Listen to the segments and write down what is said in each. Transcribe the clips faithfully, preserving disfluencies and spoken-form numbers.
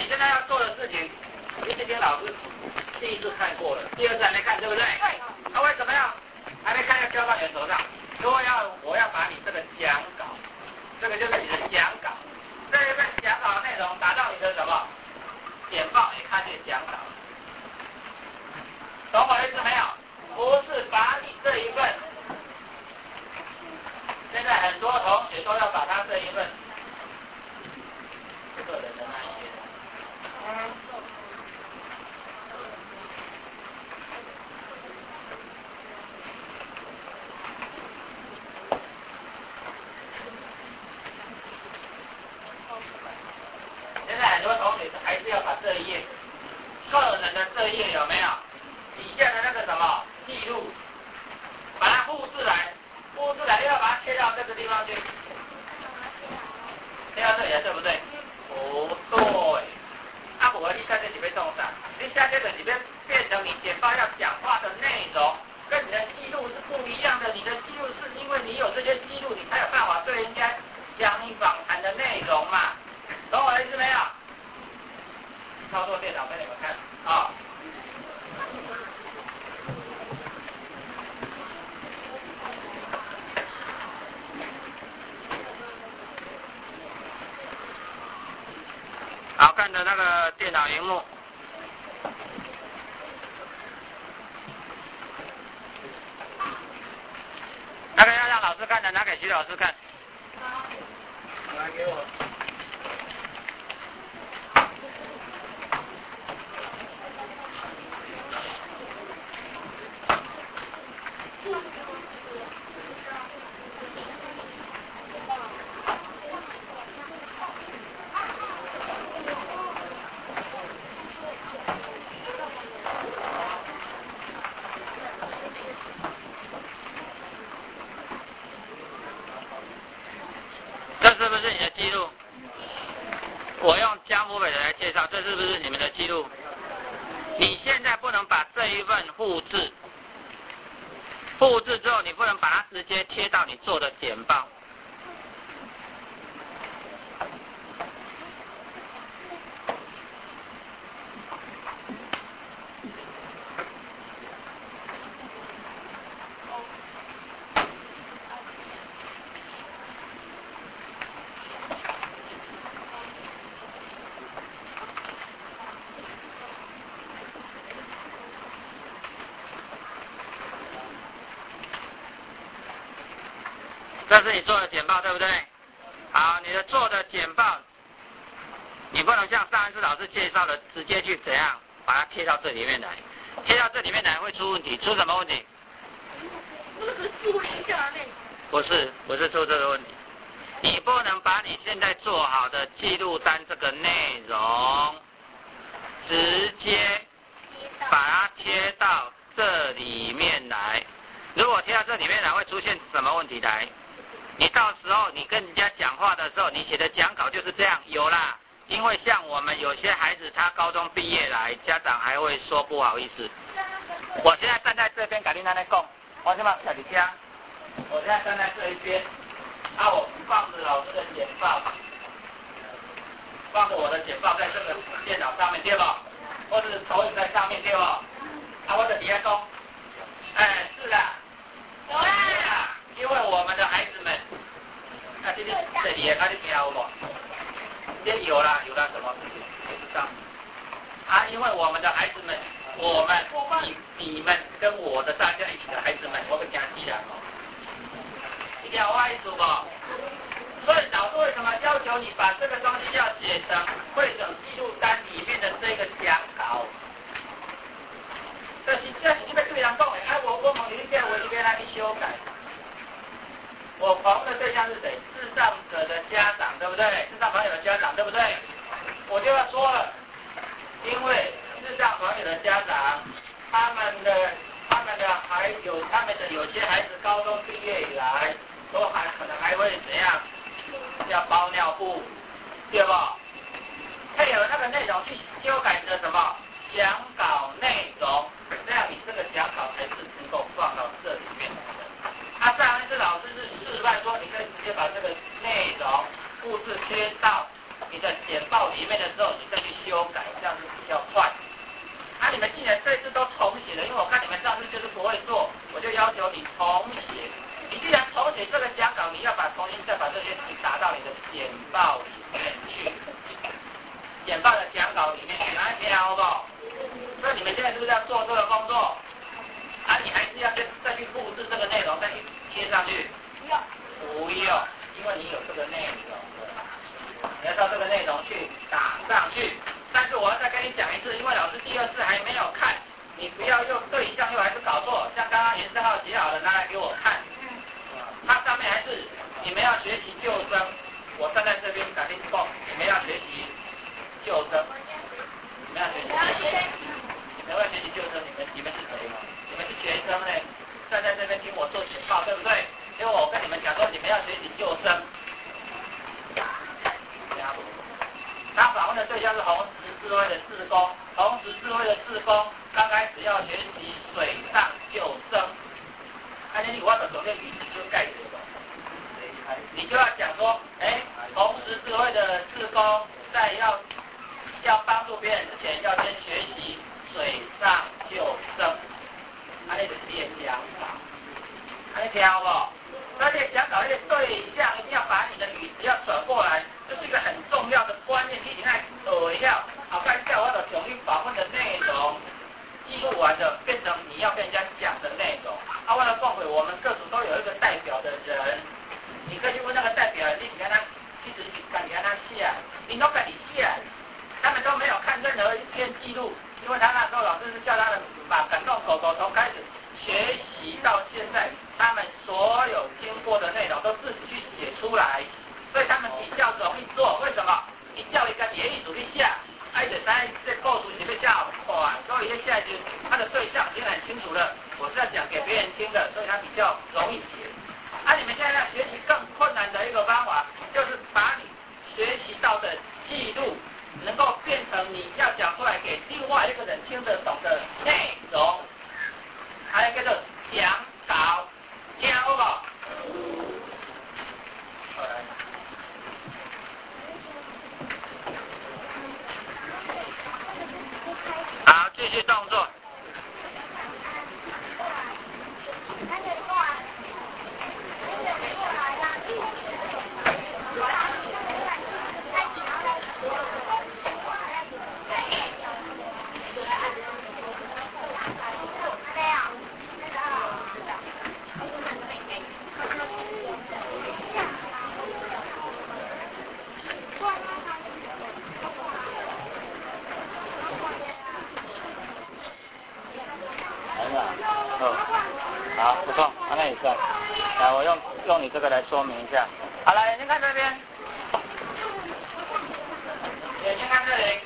现在要做的事情，你今天老师第一次看过了，第二次还没看，对不对？对。那为什么要还没看要交到你的手上？因为要我要把你这个讲稿，这个就是你的讲稿，这一份讲稿的内容达到你的什么？简报也看见讲稿，懂我意思没有？不是把你这一份，现在很多同学都要把他这一份个人的那一些，嗯，现在很多同学还是要把这一页个人的这一页有没有底下的那个什么记录，把它复制来，复制来又要把它切到这个地方去，切到这里对不对？不对，啊我你在这里面动上，你下这个里面变成你简报要讲话的内容，跟你的记录是不一样的。你的记录是因为你有这些记录，你才有办法对人家讲你访谈的内容嘛，懂我的意思没有？操作电脑给你们看啊。好看的那个电脑萤幕，那个要让老师看的拿给徐老师看。来给我。这是不是你的记录？我用江湖北的来介绍，这是不是你们的记录？你现在不能把这一份复制，复制之后你不能把它直接贴到你做的简报。这是你做的简报，对不对？好，你的做的简报，你不能像上一次老师介绍的，直接去怎样把它贴到这里面来，贴到这里面来会出问题，出什么问题？不是，不是出这个问题。你不能把你现在做好的记录单这个内容，直接把它贴到这里面来。如果贴到这里面来，会出现什么问题来？你到时候你跟人家讲话的时候，你写的讲稿就是这样，有啦。因为像我们有些孩子，他高中毕业来，家长还会说不好意思。我现在站在这边，跟你那里讲，我先把小李家，我现在站在这一边，啊，我放着老师的简报，放着我的简报在这个电脑上面对吧？或者是投影在上面对吧？啊，我的底下讲，哎，是的，有啦。因为我们的孩子们，啊，这里这里啊，你听有无？这有啦，有啦，什么？不知道。啊，因为我们的孩子们，我们、你、你们跟我的大家一起的孩子们，我们讲起来哦，你听我意思不？所以老师为什么要求你把这个东西要写成会诊记录单里面的这个讲稿？这是这是一个对人讲的，哎，我我问你一遍，我这边来你修改。我访问的对象是谁？视障者的家长，对不对？视障朋友的家长，对不对？我就要说了，因为视障朋友的家长，他们的他们的还有他们的有些孩子高中毕业以来，都还可能还会怎样？要包尿布，对不？配合那个内容去修改你的什么讲稿内容，这样你这个讲稿才是能够放到这里面。啊，上一次老师是示范说，你可以直接把这个内容复制贴到你的简报里面的时候，你再去修修改，这样子比较快。啊，你们既然这次都重写了，因为我看你们上次就是不会做，我就要求你重写。你既然重写这个讲稿，你要把重新再把这些字打到你的简报里面去，简报的讲稿里面去，来挑不？所以你们现在是不是要做这个工作？啊，你还是要再再去复制这个内容，再去贴上去？不要，不要，因为你有这个内容了，你要到这个内容去打上去。但是我要再跟你讲一次，因为老师第二次还没有看，你不要用对象又还是搞错，像刚刚颜色号写好了拿来给我看，它上面还是你们要学习救生，我站在这边打电报，你们要学习救生，你们要学习救生，你们要学习救生，你们你们是谁吗？你们是学生呢，站在这边听我做简报，对不对？因为我跟你们讲说，你们要学习救生。他访问的对象是红十字会的志工，红十字会的志工刚开始要学习水上救生，那你我的总个语气就盖着了，你就要讲说，哎，红十字会的志工在要要帮助别人之前，要先学习水上救生，啊，那就是你的讲法，啊，你听不？那你讲稿的对象一定要把你的语词要转过来，这是一个很重要的观念，你一定要学一下。好，看一下我的统一访问的内容，记录完的变成你要跟人家讲的内容。啊，为了奉回我们各组都有一个代表的人，你可以去问那个代表，你给他一直去赶给他写，你都赶你写，他们都没有看任何一篇记录，因为他那时候老师是叫他们把感动口口从开始学习到现在。他们所有经过的内容都自己去写出来，所以他们比较容易做。为什么？你叫一个演艺组去下，而且在这构图里面下哇，所以下去他的对象已经很清楚了。我是要讲给别人听的，所以他比较容易写。啊，你们现在要学习更困难的一个方法，就是把你学习到的记录，能够变成你要讲出来给另外一个人听得懂的内容，还有一个叫讲稿。听好不好？好，继续动作。哦，好，不错，啊，那也算。来，我用用你这个来说明一下。好，来，眼睛看这边，眼睛看这里。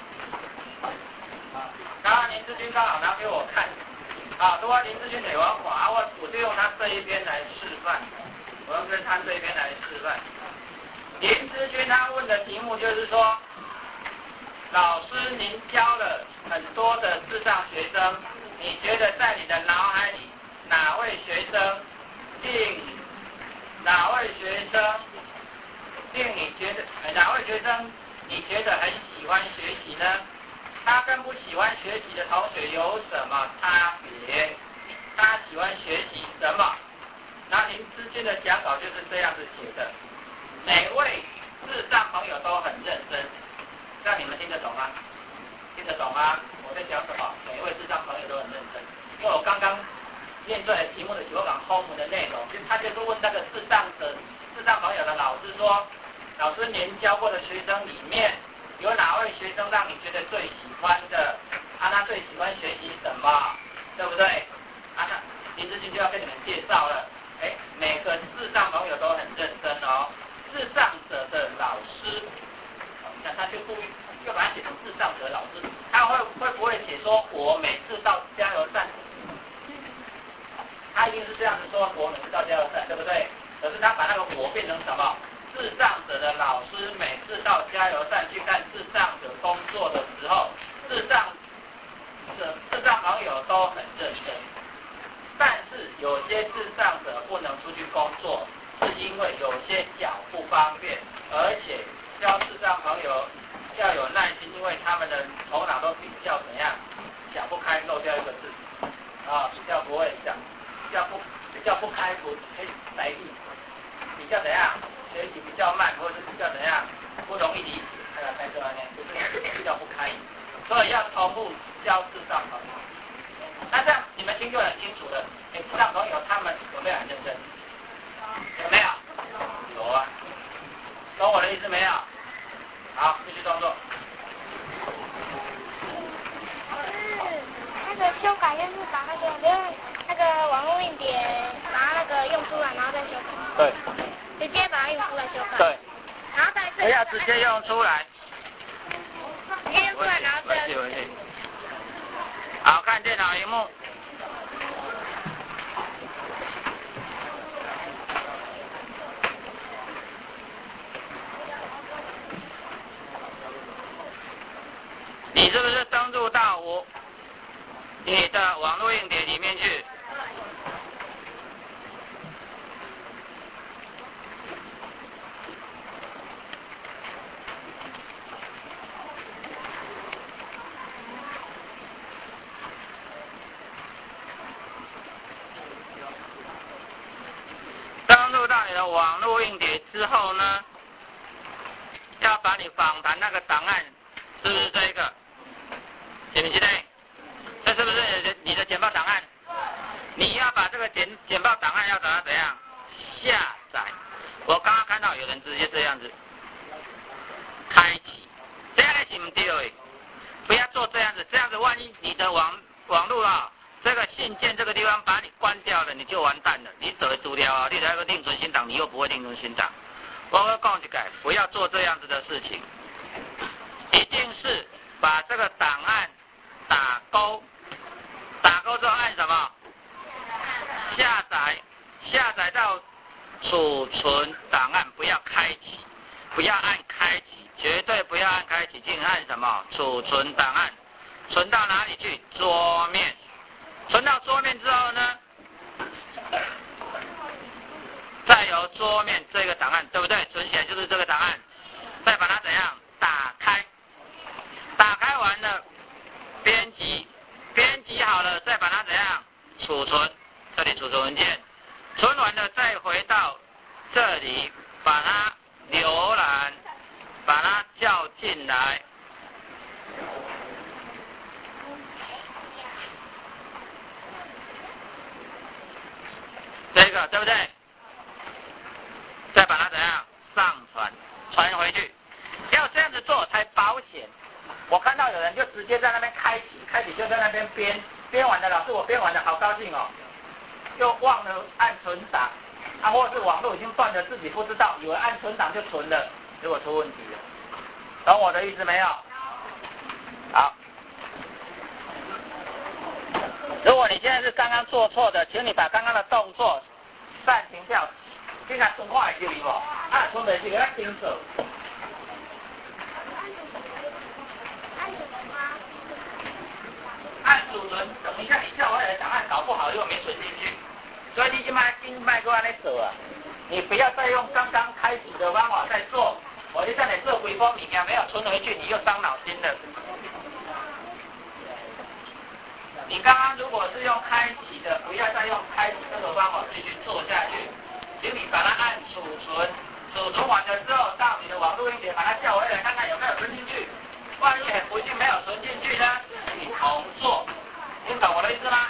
刚刚林志军刚好拿给我看，啊，如果林志军得玩滑，我我就用他这一边来示范，我用跟他这一边来示范。林志军他问的题目就是说，老师您教了很多的智障学生。你觉得在你的脑海里，哪位学生令哪位学生令你觉得哪位学生你觉得很喜欢学习呢？他跟不喜欢学习的同学有什么差别？他喜欢学习什么？那您之间的讲稿就是这样子写的。每位智障朋友都很认真，这样你们听得懂吗？听得懂吗？我在讲什么？每一位智障朋友都很认真，因为我刚刚念出来题目的九港后门的内容，其实他就是问那个智障的智障朋友的老师说，老师您教过的学生里面，有哪位学生让你觉得最喜欢的？啊，他最喜欢学习什么？对不对？啊，那林志军就要跟你们介绍了。哎，每个智障朋友都很认真哦。智障者的老师，那他就故意就把它写成智障者老师。他会会不会写说我每次到加油站，他一定是这样子说，我每次到加油站，对不对？可是他把那个我变成什么？智障者的老师每次到加油站去看智障者工作的时候，智障者智障朋友都很认真。但是有些智障者不能出去工作，是因为有些脚不方便，而且教智障朋友要有耐心，因为为他们的头脑都比较怎样，想不开漏掉一个字，啊，比较不会想，比较不比较不开不可以来意，比较怎样，学习比较慢，或者是比较怎样，不容易理解，哎呀，在这方面就是比较不开，所以要同步教智障朋友。那这样你们听就很清楚了，哎，智障朋友他们有没有很认真？有没有？有啊，懂我的意思没有？好，继续动作。 那个修改就是把那个，比如那个网络硬碟，把它那个用出来，然后再修改。 对。 直接把它用出来修改。 对。 然后再。 不要直接用出来。 直接用出来，然后再。 好，看电脑荧幕。你是不是登录到我你的网络硬碟里面去？登录到你的网络硬碟之后呢，要把你访谈那个档案，是不是这一个？记不记得？这是不是你的你的简报档案？你要把这个简简报档案要怎样怎样下载？我刚刚看到有人直接这样子开启，这样是不对的，不要做这样子，这样子万一你的网网络啊，这个信件这个地方把你关掉了，你就完蛋了，你得资料啊，你来个另存新档，你又不会另存新档。我会讲一个，不要做这样子的事情，一定是把这个档案打勾，打勾之后按什么？下载，下载到储存档案，不要开启，不要按开启，绝对不要按开启，请按什么？储存档案，存到哪里去？桌面，存到桌面之后呢，再由桌面这个档案，对不对？存起来就是这个档案，再把它怎样？打开，打开完了，编辑，编辑好了，再把它怎样？储存，这里储存文件，存完了再回到这里，把它浏览，把它叫进来。这个对不对？再把它怎样上传，传回去，要这样子做才保险。我看到有人就直接在那边开启，开启就在那边编，编完了，老师我编完了，好高兴哦，又忘了按存档，啊，或者是网络已经断了，自己不知道，以为按存档就存了，结果出问题了，懂我的意思没有？好，如果你现在是刚刚做错的，请你把刚刚的动作暂停掉。你看存款会记哩无？啊，存袂记，咱顶做。按储存，等一下你叫回来的档案搞不好又没存进去，所以你今麦今麦搁安尼做啊！你不要再用刚刚开始的方法再做，我就叫你做回风，你没有存回去，你又伤脑筋了。你刚刚如果是用开启的，不要再用开启这个方法继续做下去。请你把它按储存，储存完了之后，到你的网络硬碟把它叫回来，看看有没有存进去。万一很不幸没有存进去呢，你重做。听懂我的意思吗？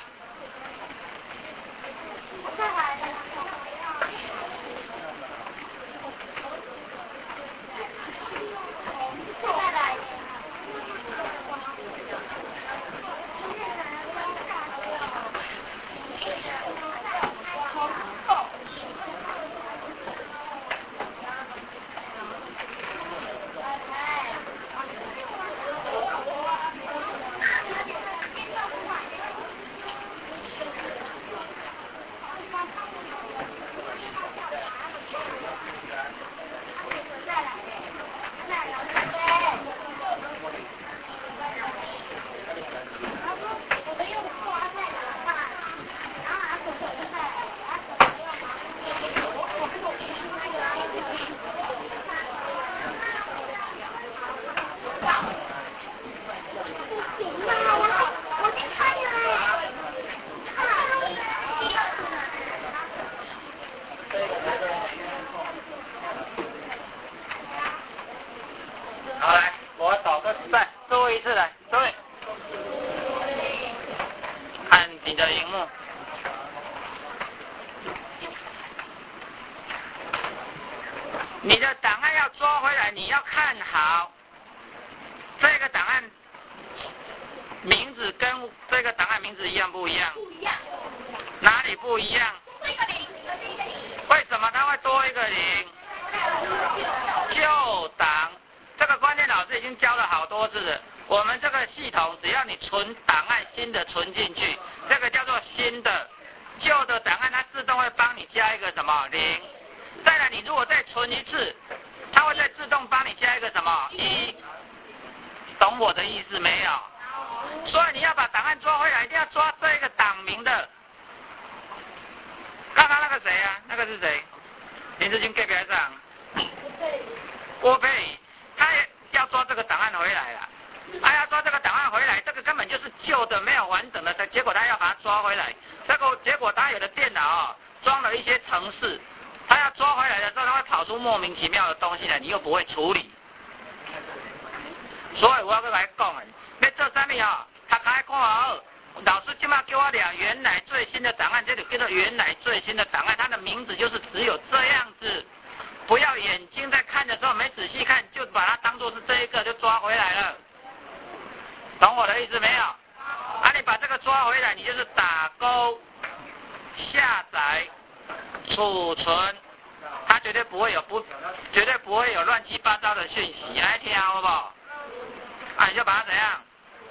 我找个再多一次来，对，看你的荧幕。你的档案要抓回来，你要看好这个档案名字跟这个档案名字一样不一样？ 不一样。 哪里不一样？ 一个零，一个零。 为什么它会多一个零？旧档，这个观念老师已经教了好多次了。我们这个系统只要你存档案新的存进去，这个叫做新的，旧的档案它自动会帮你加一个什么零。再来，你如果再存一次，它会再自动帮你加一个什么一，懂我的意思没有？所以你要把档案抓回来，一定要抓这个档名的。刚刚那个谁啊？那个是谁？林志军隔壁上。郭佩，他也要抓这个档案回来了。他要抓这个档案回来，这个根本就是旧的，没有完整的，结果他要把它抓回来。这个结果他有的电脑哦，装了一些程式。他要抓回来的时候，他会跑出莫名其妙的东西来，你又不会处理。所以我要跟大家讲啊，要做啥物啊？读开看好，老师今麦叫我俩原来最新的档案，这就叫做原来最新的档案，它的名字就是只有这样子。不要眼睛在看的时候没仔细看，就把它当作是这一个就抓回来了。懂我的意思没有？啊，你把这个抓回来，你就是打勾下载。储存，它绝对不会有不，绝对不会有乱七八糟的讯息，来听好不好？啊，你就把它怎样？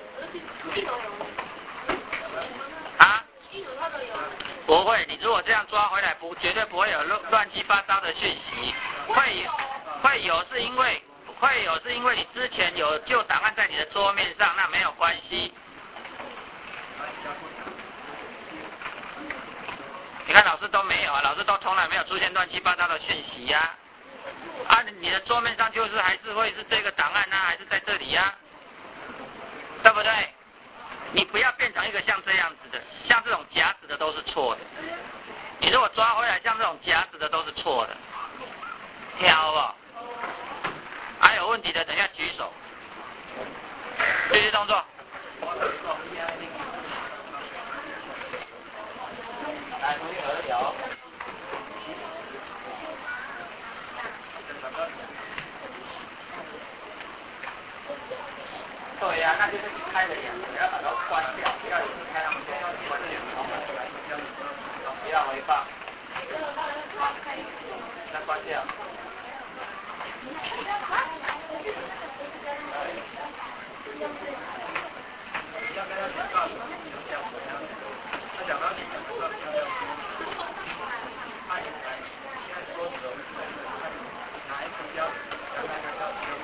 啊？不会，你如果这样抓回来，不绝对不会有乱乱七八糟的讯息，会有会有是因为会有是因为你之前有旧档案在你的桌面上，那没有关系。你看老师都没有啊，老师都从来没有出现乱七八糟的讯息呀、啊。啊，你的桌面上就是还是会是这个档案啊，还是在这里呀、啊，对不对？你不要变成一个像这样子的，像这种夹子的都是错的。你如果抓回来像这种夹子的都是错的，听好不好？还有问题的等一下举手。继续动作。来，同学合聊。对呀、啊，那就是你开的眼，不要把它关掉，不要一直开上去，我这里不要回放，再关掉。要跟他讲告诉你，你就这样子，他讲到你的时候，他也来，现在说什么？哪一个标准？哪一个标准？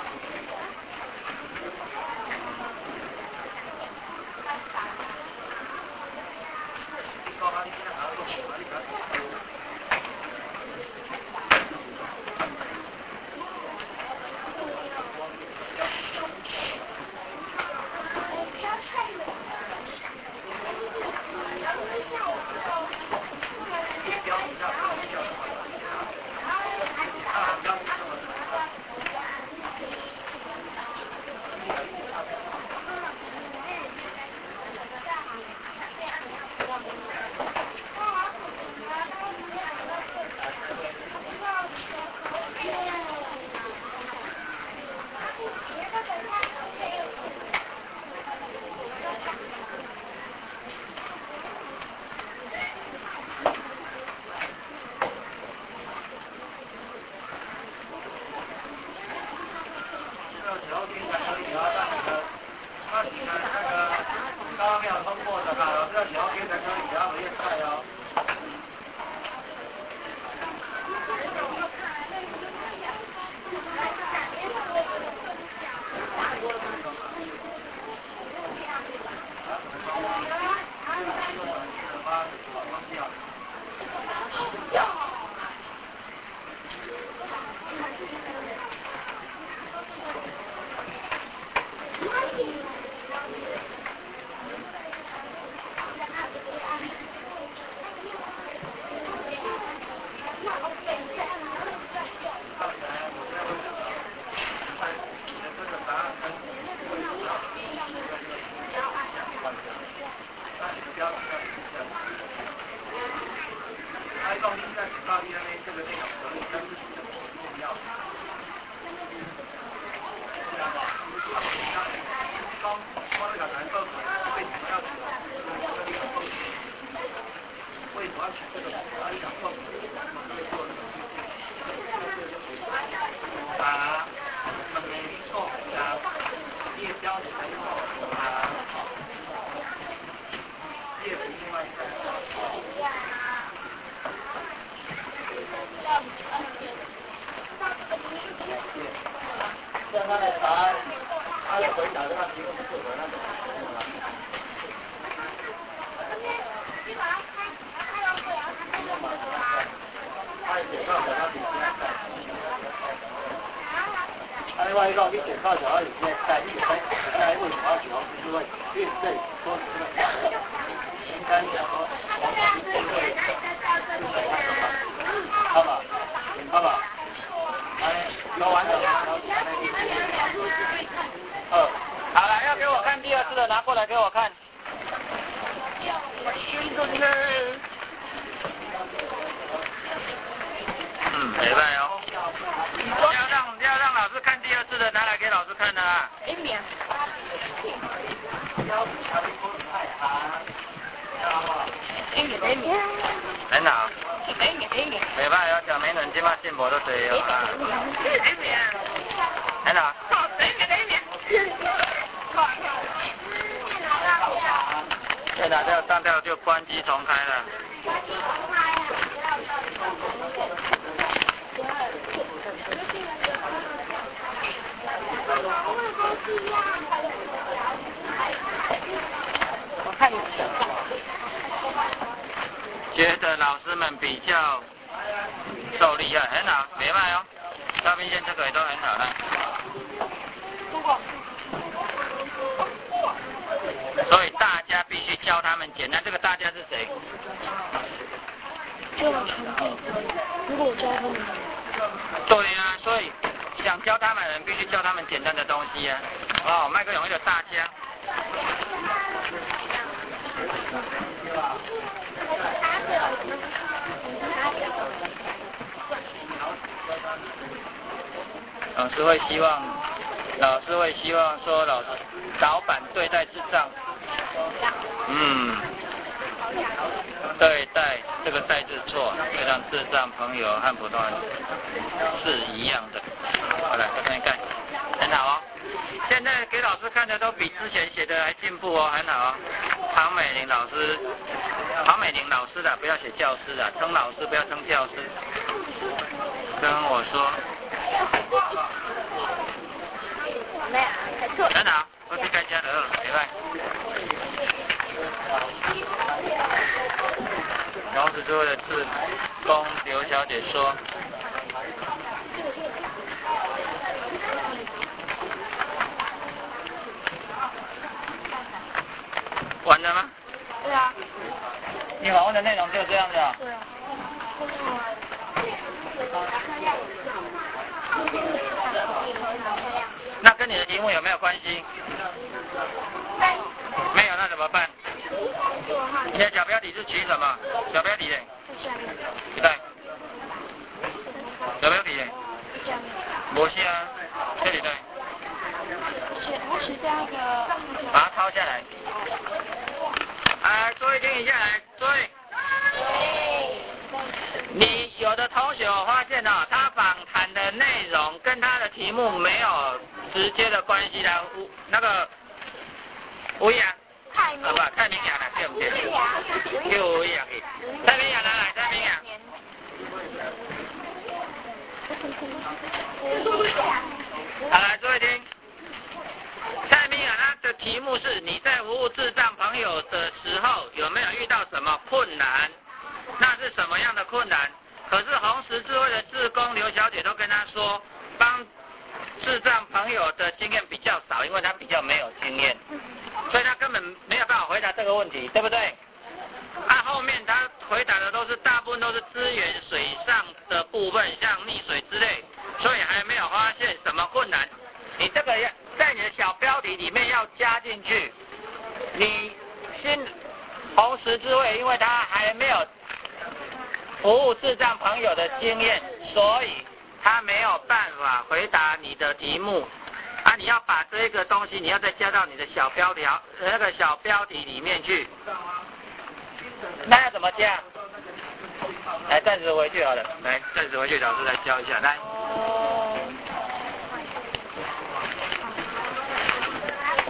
条件才可以啊，那你的，那你的那个刚刚没有通过的话，老师要条件才可以啊，不要菜哦。跟教你能够啊，借了另外一个。像他的答案，他的回答的话，题目是符合那种。他写靠小他比现在快。啊，另外一个你写靠小他比现在快，你写在为什么要写到之外，因为这说是这个。应该讲说，我们这个，好吧，好吧。哎，有完了。呃，好了，要给我看第二次的，拿过来给我看。嗯，没办哦。要让要让老师看第二次的，拿来给老师看的啊。一秒。很好。没办要讲美人今晚进步都对哦啊。很好。现在要当掉就关机重开了。我看你觉得老师们比较受力啊，很好，没卖哦。照片线这个也都很好了。所以大家必须教他们简单，这个大家是谁？ 就我成绩，如果我教他们。 对啊，所以想教他们的人必须教他们简单的东西啊。哦，麦克勇一个大家。老师会希望，老师会希望说老师老板对待智障，嗯，对待这个待字错，会让智障朋友和普通人是一样的。好了，再看一看，很好哦。现在给老师看的都比之前写的还进步哦，很好哦。唐美玲老师，唐美玲老师的不要写教师的，称老师不要称教师。跟我说。 没有，还错。 很好，我去改家了，明白。老师最后的志工刘小姐说。完了吗？ 对啊。 你访问的内容就这样子啊？ 对啊。 那跟你的题目有没有关系？没有，那怎么办？你的小标题是取什么？小标题的？对。小标题的？不是啊，这里对。 我取这样的。 把它抄下来。哎，注意听一下来，注意。你有的同学我发现哦，他访谈的内容跟他的题目没有直接的关系的，那个吴阳， 太明， 啊不，太明阳了，对不对？就吴阳去，太明阳拿来，太明阳。好，来注意听，太明阳他的题目是你在服务智障朋友的时候有没有遇到什么困难？那是什么样的困难？可是红十字会的志工刘小姐都跟他说，帮智障朋友的经验比较少，因为他比较没有经验，所以他根本没有办法回答这个问题，对不对？啊，后面他回答的都是大部分都是资源水上的部分，像溺水之类，所以还没有发现什么困难。你这个要在你的小标题里面要加进去，你新红十字会，因为他还没有服务智障朋友的经验，所以他没有办法回答你的题目。啊，你要把这个东西，你要再加到你的小标条那个小标题里面去。那要怎么加？来，暂时回去好了。来，暂时回去，老师来教一下。来。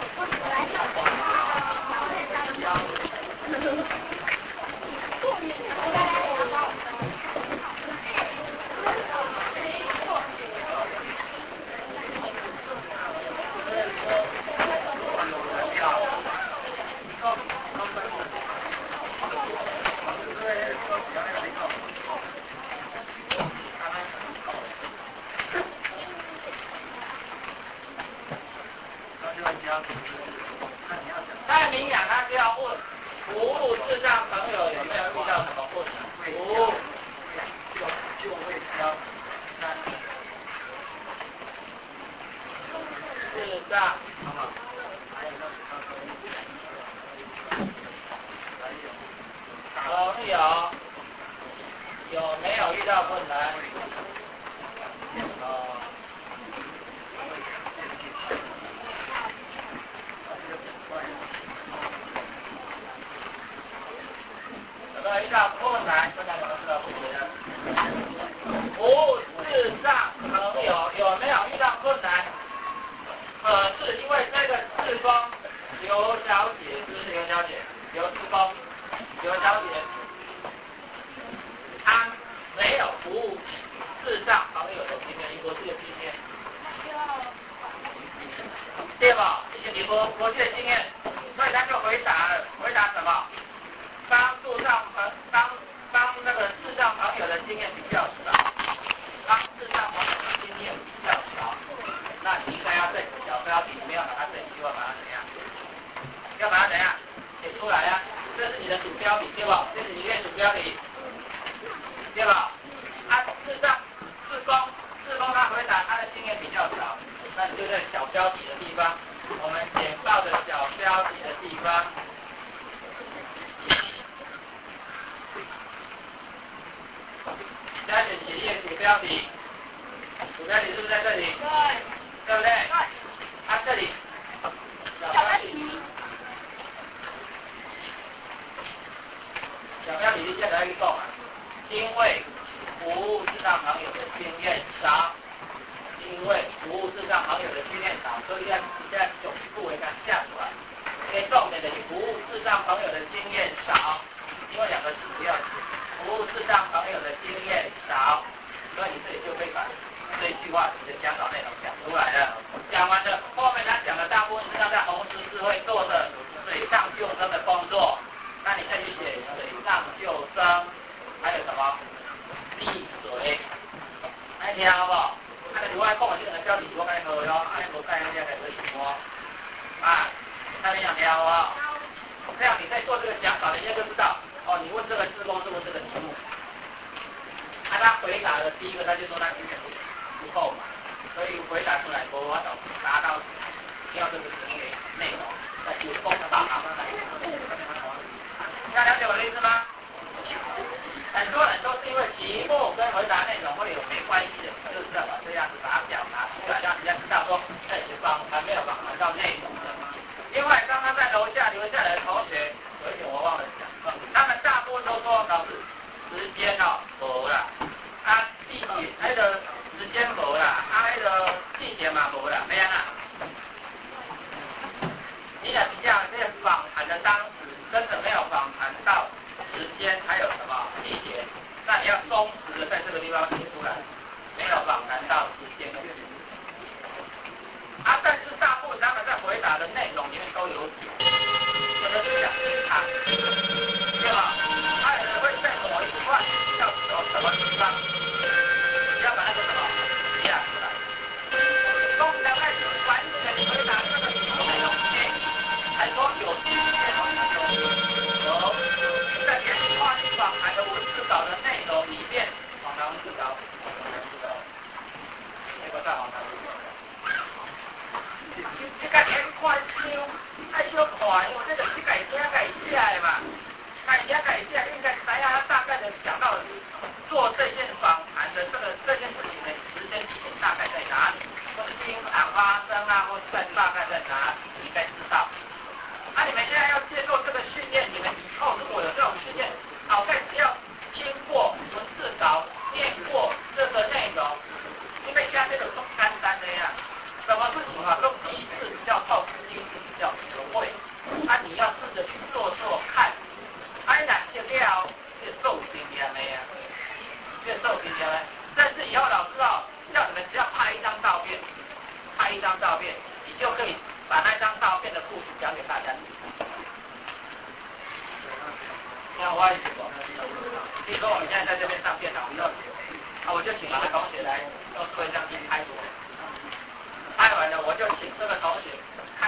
标题。太明显，他就要问服务视障朋友有没有遇到什么困难？服务就就会标三视障，好不好？还有那什么朋友有没有遇到困难？哦。有没有遇到困难？现在怎么知道困难？服务视障朋友有没有遇到困难？可是因为这个志工刘小姐，是不是刘小姐？刘志工，刘小姐，她没有服务视障朋友的经验，你国际的经验，对吧？谢谢你国国际的经验，所以他就回答了，回答什么？帮助上朋帮帮那个视障朋友的经验比较少，帮视障朋友的经验比较少，那你应该要在小标题里面要把它这一句话把它怎样？要把它怎样写出来呀、啊？这是你的主标题对吧？这是你的主标题对吧？啊，视障视工视工他回答他的经验比较少，那你就在小标题的地方，我们简报的小标题的地方。加点写一个主标题，主标题是不是在这里？对，对不对？对。啊，这里小标题，小标题你现在预购嘛？因为服务视障朋友的经验少，因为服务视障朋友的经验少，所以要现在总部会给它下出来。因为重点的是服务视障朋友的经验少，因为两个字不要写。服务视障朋友的经验少，所以你这里就可以把这一句话你的讲稿内容讲出来了。讲完了，后面他讲的大部分是他在红十字会做的水上救生的工作，那你再去写水上救生，还有什么溺水，那听好不好？那个如果讲的这个标题我该好哟，啊，无带那个可以摸，啊，那你想听好不好？这样你在做这个讲稿，人家就知道。哦，你问这个志工是问这个题目，啊，他回答的第一个他就说他经验不够嘛，所以回答出来我我达到要这个题目的内容，那有功的话，马上来。大家了解我的意思吗？很多人都是因为题目跟回答内容会有没关系的，就是要把这样子把它表达出来，让人家知道说，哎，访谈没有访谈到内容的。另外，刚刚在楼下留下来的同学，有一点我忘了讲。他们大部分都说老师时间哦无啦，啊地点那个时间无啦，啊那个地点嘛无啦，没样啊？你若比较这个访谈的当时真的没有访谈到时间，还有什么地点，那你要忠实的在这个地方写出来，没有访谈到时间跟地点。啊，但是大部分他们在回答的内容里面都有写，有的是讲他。对吧？他有人会在某一段要走什么地方，要把那个什么写出来。从刚开始完全回答这个题目内容里面，还说有时间好像有有在原话题访谈的文字稿的内容里面，访谈文字稿，访谈文字稿，那个在访谈文字稿。这个很快收，爱收快，因为这个是改写改写的嘛。改写改写，应该大家大概的讲到做这件访谈的这个这件事情的时间地点大概在哪里，或者经常发生啊，或者在大概在哪里，你应该知道。啊，你们现在要接受这个训练，你们以后如果有这种训练，好在只要听过文字稿，念过这个内容，因为现在这个很简单的呀，什么事情啊，都第一次比较靠第一次比较学会，啊，你要试着去做做看。哎呀，这了，这受经验的呀，这受经验的。但是以后老师哦，叫你们只要拍一张照片，拍一张照片，你就可以把那张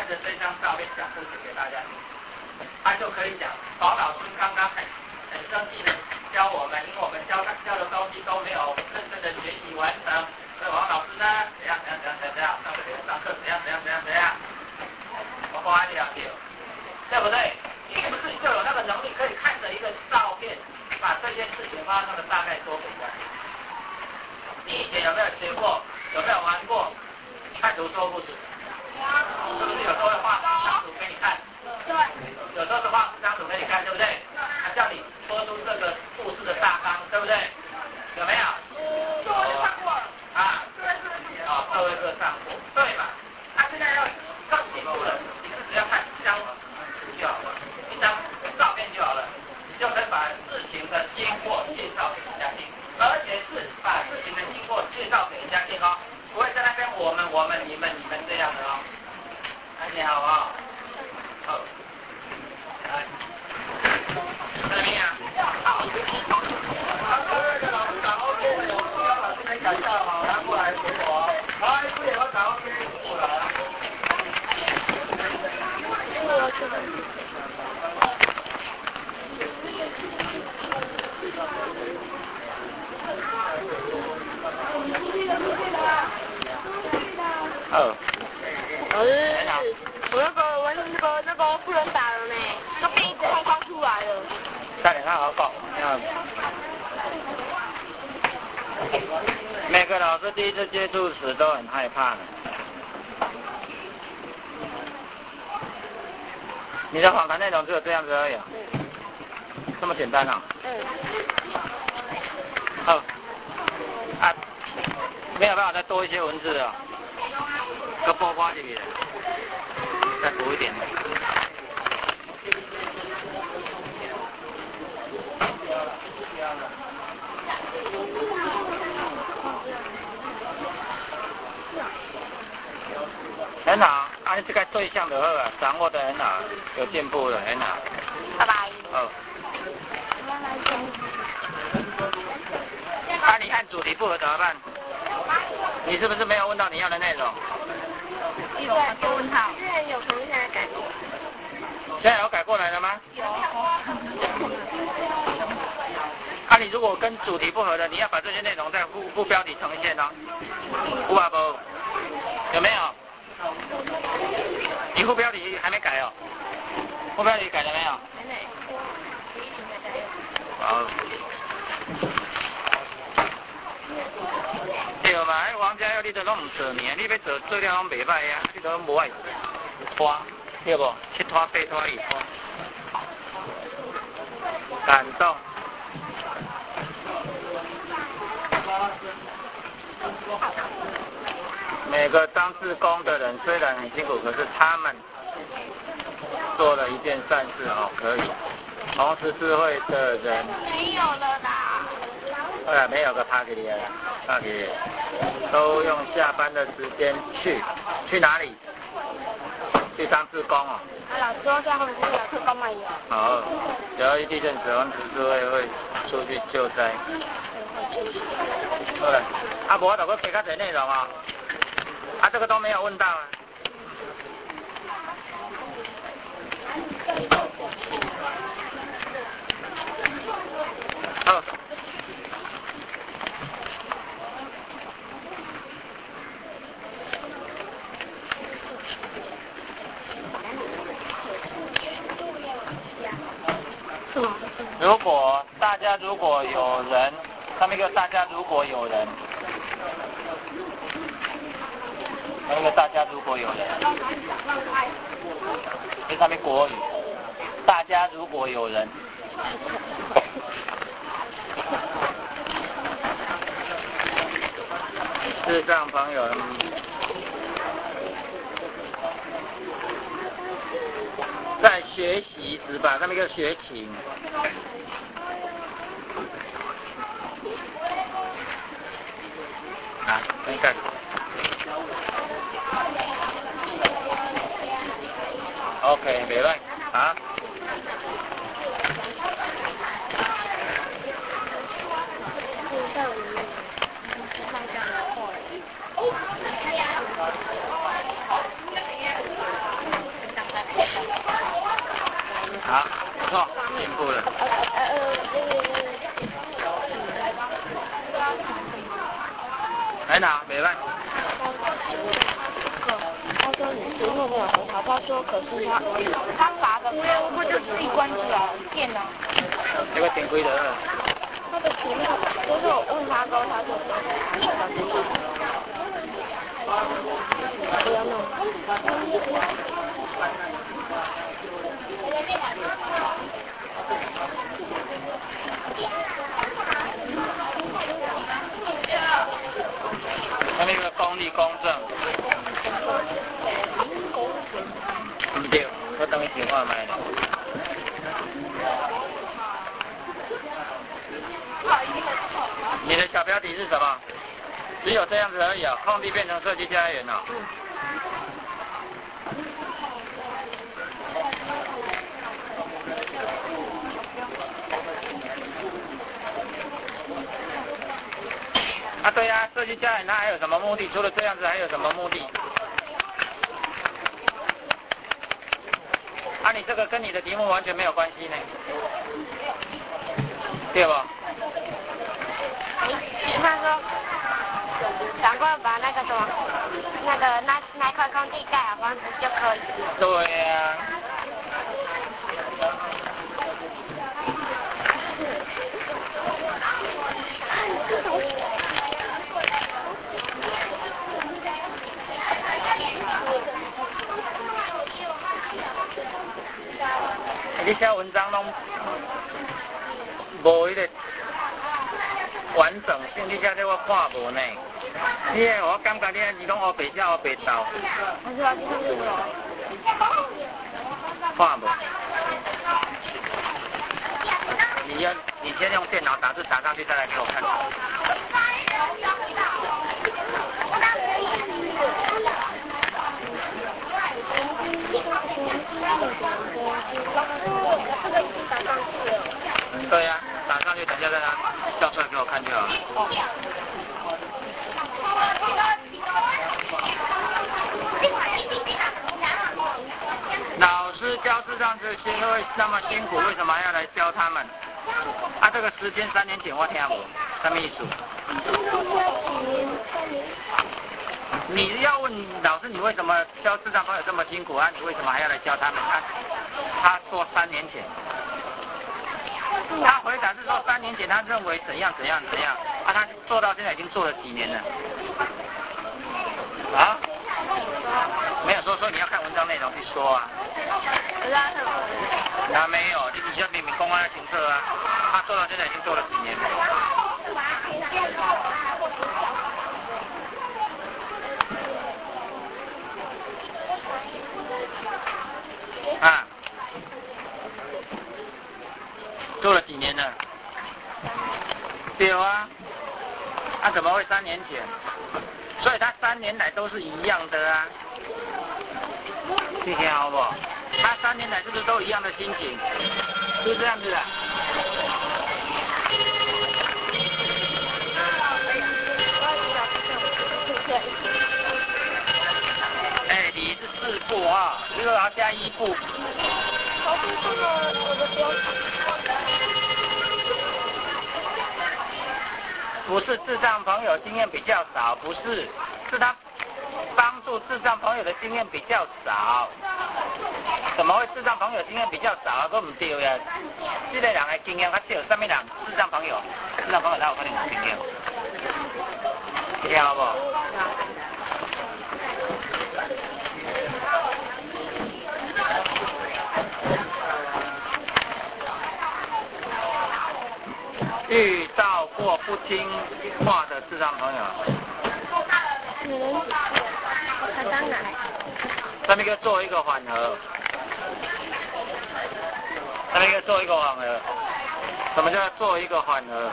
着这张照片讲故事给大家听，他就可以讲，宝老师刚刚很很生气的教我们，因为我们教他教的东西都没有真正的学习完成，所以王老师呢，怎样怎样怎样怎样，上课上课怎样怎样怎样怎样，我花两秒，对不对？你是不是就有那个能力，可以看着一个照片，把这件事情发生的大概说给人家听？你以前有没有学过？有没有玩过看图说故事？是不是有时候会画四张图给你看？对。有时候是画四张图给你看，对不对？他叫你说出这个故事的大纲，对不对？有没有？这我就看过了。啊。哦，这位是上过，对嘛？他现在要更进步了，你是只要看一张图就好了，一张照片就好了，你就可以把事情的经过介绍给人家听，而且是把事情的经过介绍给人家听哦。不会在那边我们我们你们你们这样的哦，哎你好啊、哦，好，来，怎么样？好，好，各位老师打 OK 的，我需要老师没改下好，拿过来给我，好，不也要打 OK 过来啊。哦， 我是我那个我那个那个不能打了呢，那病一直刚刚出来了。 快点看好稿，嗯。每个老师第一次接触时都很害怕的。你的访谈内容只有这样子而已、啊，这么简单啊？嗯。好，啊，没有办法再多一些文字啊。都包括这里，再补一点。很好，啊，你这个对象就好啊，掌握的很好，有进步了，很好。拜拜。哦。那、啊、你按主题不合怎么办？你是不是没有问到你要的内容？ 有，有问号。现在有，可能现在改过。 现在有改过来了吗？ 有。 啊，你如果跟主题不合的，你要把这些内容在副副标题呈现哦。有啊不？有没有？你副标题还没改哦？副标题改了没有？ 还没。 好。对嘛，迄王家耀你都拢唔做呢，你要做做了拢袂歹啊，你都无爱拖，对不？七拖八拖二拖，感动。每个当志工的人虽然很辛苦，可是他们做了一件善事哦，可以。红十字会的人没有了啦。 后来没有个 party 了 ，party 都用下班的时间去，去哪里？去当志工哦。 啊，老师说在后面是老师帮忙有。 好，只要一地震，红十字会会出去救灾。好了，啊，无我就要加较侪内容哦。啊，这个都没有问到啊。好。如果大家如果有人，上面一个大家如果有人，那个大家如果有人，这上面国语，大家如果有人，视障朋友。在学习时吧，上面一个学琴。啊，你看。OK， 袂歹，啊。 好，不错，进步了。来哪？没办。 他说你题目没有很好，他说可是他他罚的，我我就自己关机了电脑。 这个点亏的。 他的题目就是我问他过后，他说不要弄。 他那个公理公正。唔对，我等于电话买的。你的小标题是什么？只有这样子而已啊，空地变成设计家园了。啊，对呀、啊，设计家园它还有什么目的？除了这样子还有什么目的？啊，你这个跟你的题目完全没有关系呢，对吧？ 他说，赶快把那个什么，那个那那块空地盖好房子就可以。 对呀、啊。你写文章拢无迄个完整性，你写这我看无呢。你个我感觉你是拢黑白写黑白斗。 我知道你看这个。 看无。你要你先用电脑打字打上去，再来给我看。对呀、啊，打上去，等下再他叫出来给我看就好了。老师教智障这些会那么辛苦，为什么还要来教他们？啊，这个时间三年前我听无，什么意思？你要问老师，你为什么教智障朋友这么辛苦啊？你为什么还要来教他们？他他说三年前，他回答是说三年前他认为怎样怎样怎样，啊，他做到现在已经做了几年了。啊？没有说说你要看文章内容去说啊。啊没有，你你要明明公安行测啊，他做到现在已经做了几年了。啊，做了几年了？对啊，啊怎么会三年前？所以他三年来都是一样的啊，你听好不好？他三年来是不是都一样的心情？是这样子的。哎，你是四步啊，这个要加一步。 我是这个我的标题。 不是智障朋友经验比较少，不是，是他帮助智障朋友的经验比较少。怎么会智障朋友经验比较少啊？都唔对呀！这个人的经验较少，什么人？智障朋友，智障朋友哪有可能有经验？你听好不？遇到过不听话的智障朋友。 嗯，他当然。 咱们给做一个缓和。咱们给做一个缓和。什么叫做一个缓和？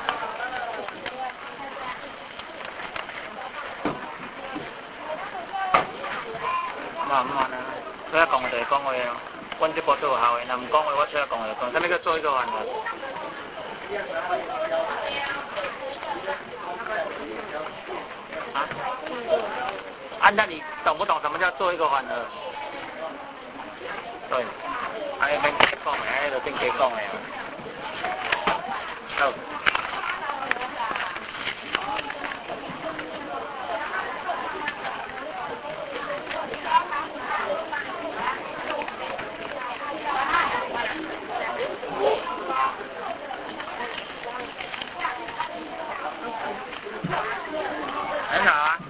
慢慢啊，所以讲话就係講話咯。阮這部都有效嘅，若唔講話我出來講就講。咱們給做一個緩和。啊？啊，那你懂不懂什麼叫做一個緩和？對，係咪講嘅？ 变给讲的哦。很好啊。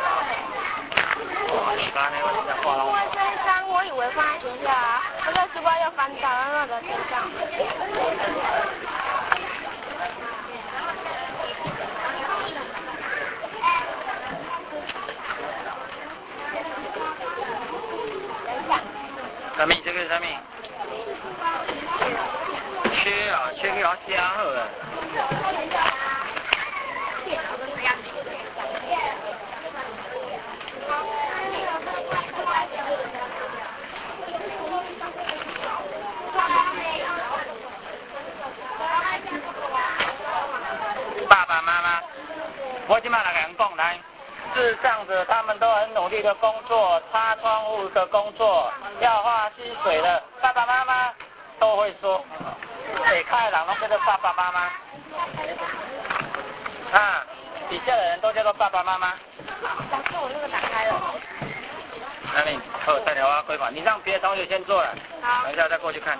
你刚才我在画了。 因为这一张我以为放在天下啊，我在书包又翻到了那个天上。 什么？这个是什么？切啊，切去好加好了。爸爸妈妈，我今晚来跟人讲来，智障者他们都很努力的工作，擦窗户的工作，要花薪水的，爸爸妈妈都会说，得开朗，都叫做爸爸妈妈。啊，底下的人都叫做爸爸妈妈。 老师，我那个打开了。 那你哦，带条啊，规划，你让别的同学先做了， 好， 等一下再过去看。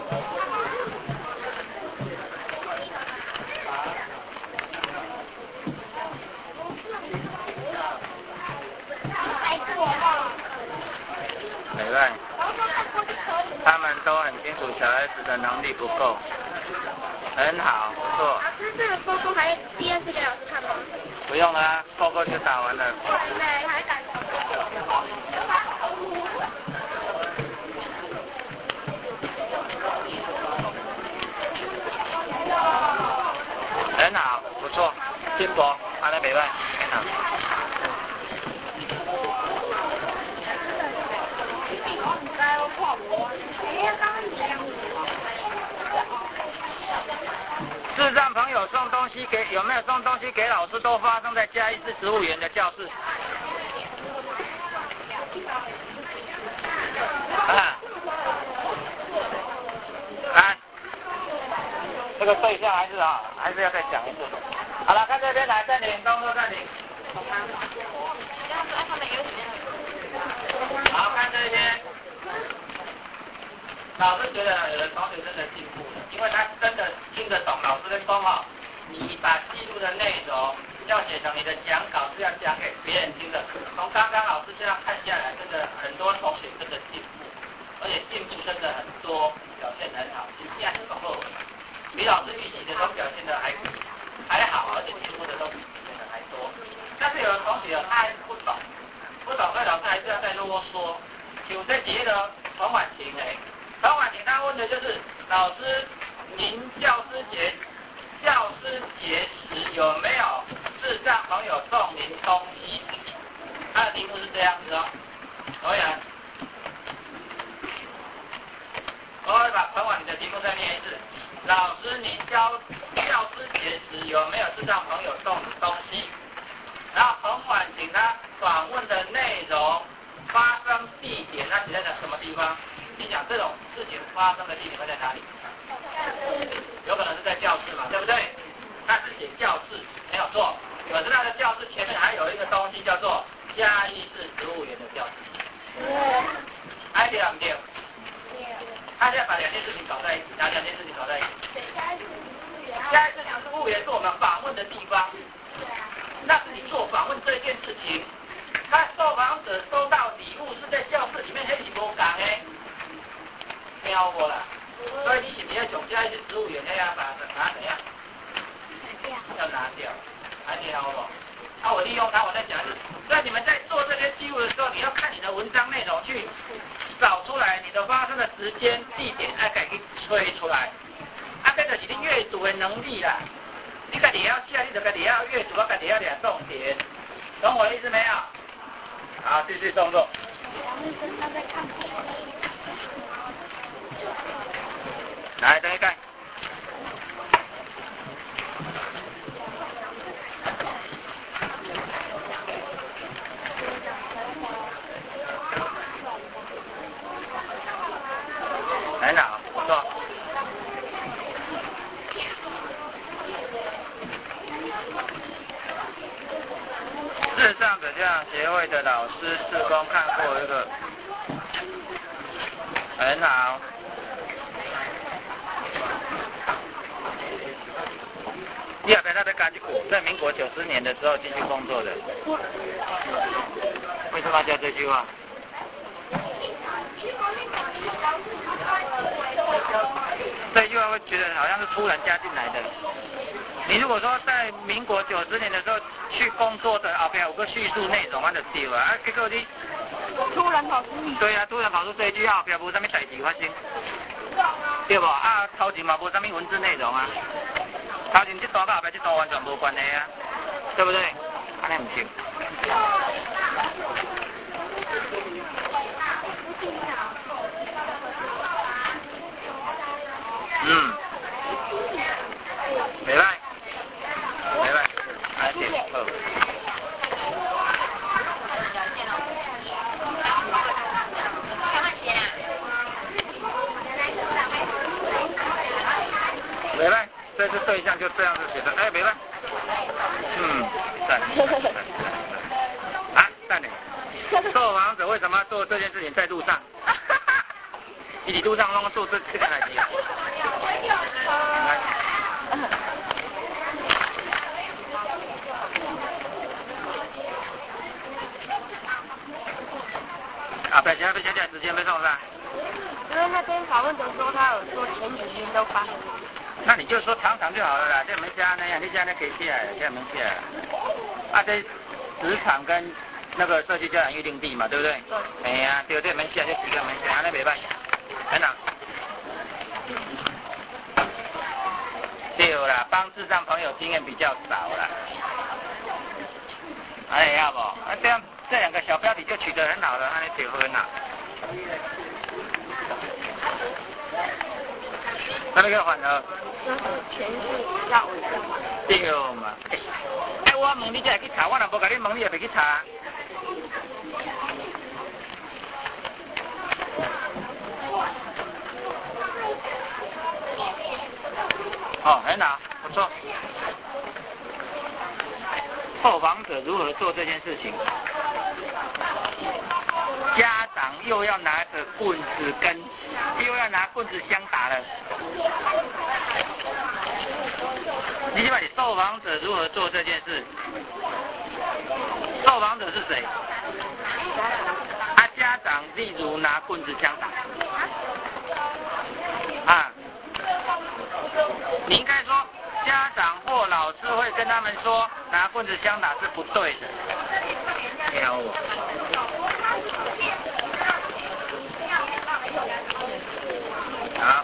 没办法，他们都很清楚小孩子的能力不够，很好，不错。 老师，这个勾勾还第二次给老师看吗？ 不用了啊，勾勾就打完了。 对，还敢。 很好，不错，进步，安尼袂歹，很好。智障朋友送东西给有没有送东西给老师？都发生在嘉义市植物园的教室。啊，来，这个对象还是啊，还是要再讲一次。好了，看这边来，暂停，动作暂停。好，看这边。老师觉得有的同学真的进步了，因为他真的听得懂老师的说哈，你把记录的内容要写成你的讲稿是要讲给别人听的。从刚刚老师这样看下来，真的很多同学真的进步，而且进步真的很多，表现很好，你现在很后悔，比老师预期的都表现的还还好，而且进步的都比以前的还多。但是有的同学他还是不懂，不懂，所以老师还是要再啰嗦。像这几个彭婉晴诶。陈婉婷他问的就是老师，您教师节教师节时有没有智障朋友送您东西？他的题目是这样子哦，所以啊，我会把陈婉婷的题目再念一次。老师，您教教师节时有没有智障朋友送你东西？然后彭婉婷他访问的内容、发生地点，他写在什么地方？你讲这种事情发生的地点会在哪里？有可能是在教室嘛，对不对？那是写教室没有错，可是他的教室前面还有一个东西叫做嘉义市植物园的教室。哎，对啊，不对？他现在把两件事情搞在一起，拿两件事情搞在一起。嘉义市植物园是我们访问的地方，那是你做访问这件事情，他受访者收到礼物是在教室里面，那是无同的。听过啦，所以你是不要从嘉义市植物园那样把它怎样？要拿掉，还听好不？啊，我利用它，我再讲一次。所以你们在做这些记录的时候，你要看你的文章内容去找出来你的发生的时间、地点，来给它吹出来。啊，这就是你阅读的能力啦。你自己要写，你就自己要阅读，自己要抓重点，懂我的意思没有？好，继续动作。来，等一看。很好，不错。 的老师施工看过一个，很好。你后边那边加一股，在民国九十年的时候进去工作的。为什么要叫这句话？这句话会觉得好像是突然加进来的。你如果说在民国九十年的时候去工作的，后边有个叙述内容，我就对了啊。结果你突然跑出。 对啊，突然跑出这一句，后边无啥物代志发生，对不？啊，头前嘛无啥物文字内容啊。头前这段跟后边这段完全无关系啊，对不对？安尼唔行。嗯，袂歹，袂歹，安尼好。袂歹，这次对象就这样子写的，哎，袂歹。嗯，赞。啊，赞嘞。受访者为什么要做这件事情？在路上。伊伫路上拢做这这个代志啊。啊，白天被小姐直接被送上。 因为那天访问的时候，他有说前几天都发生。 那你就说常常就好了啦，这门家那样，你家那可以起来，这门起来。啊，这职场跟那个社区教养预定地嘛，对不对？对。哎呀，对，这门起来就几个门起来，那没办法，很好。对啦，帮智障朋友经验比较少啦。哎，要不？啊，这样这两个小标题就取得很好了，那你结婚了。那那个反而。 就是前世要伪证嘛。 对嘛。哎，我问你才会去查，我若无甲你问，你也袂去查。哦，很好，不错。受访者如何做这件事情？家长又要拿着棍子跟，又要拿棍子相打了。你起码你受访者如何做这件事？受访者是谁？他、啊、家长例如拿棍子相打。啊，你应该说家长或老师会跟他们说拿棍子相打是不对的。挑我。好。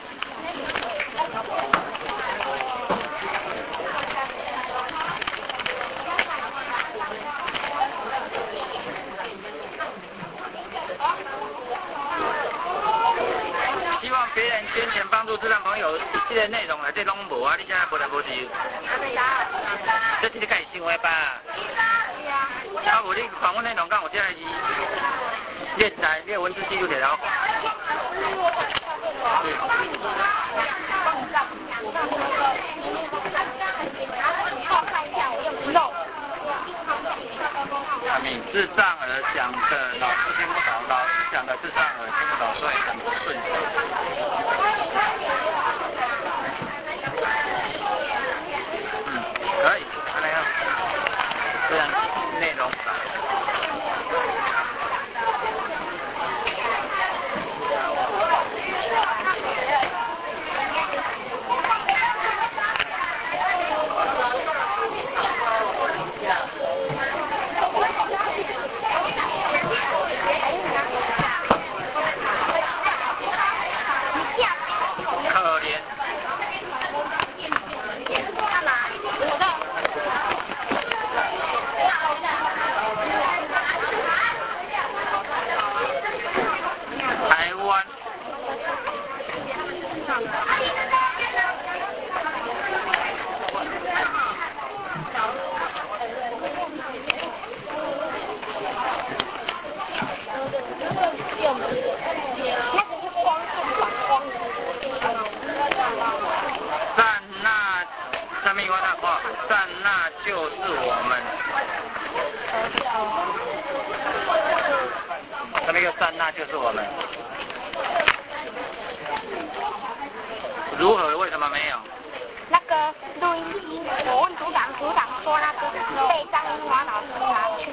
希望别人捐钱帮助智障朋友，这个内容啊，这拢无啊，你现在无来无去。这是你家己想的吧？啊，无你访问内容讲有这个字，你会知，你的文字记录起来好。啊，你智障儿讲的老师听不懂，老师讲的智障儿听不懂，所以很不顺。嗯，可以，那样，这样内容。赞，那就是我们。 三，那就是我们。如何？为什么没有？ 那个录音机，我问组长，组长说那个被张英华老师拿去。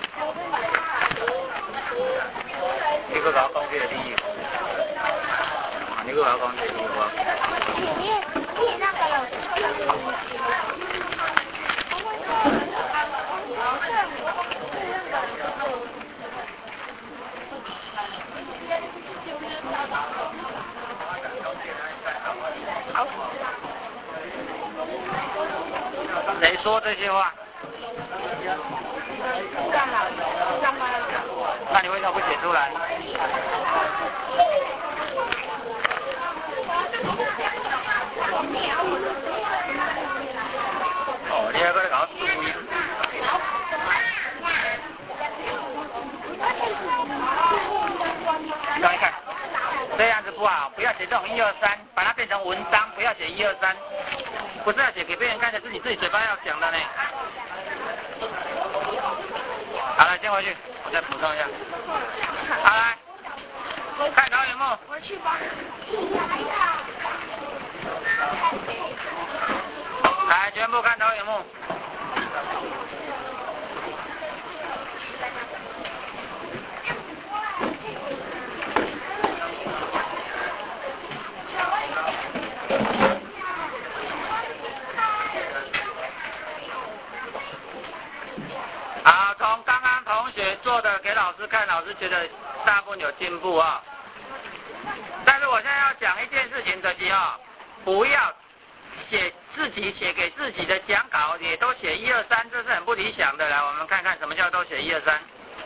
你去搞讲这个理由，啊，你去搞讲这个理由啊。 你你那个了。好。 谁说这些话？ 干嘛？干嘛？ 那你为什么不写出来？哦，你还搁在搞注意。看一看，这样子不好，不要写这种一二三，把它变成文章，不要写一二三，不是要写给别人看的，是你自己嘴巴要讲的呢。好了，先回去，我再补充一下。好来，看导演幕。 我去吧。 来，全部看导演幕。好，从刚刚同学做的给老师看，老师觉得大部分有进步啊。但是我现在要讲一件事情，就是啊，不要写自己写给自己的讲稿也都写一二三，这是很不理想的。来，我们看看什么叫都写一二三。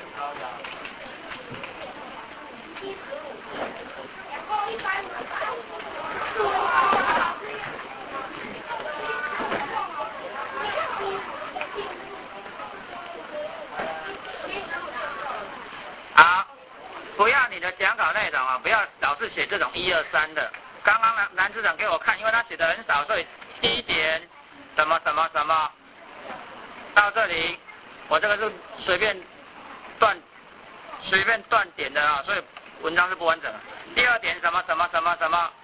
好，不要你的讲稿内容啊，不要老是写这种一二三的。刚刚南南支长给我看，因为他写的很少，所以第一点什么什么什么到这里，我这个是随便断随便断点的啊，所以文章是不完整的。第二点什么什么什么什么，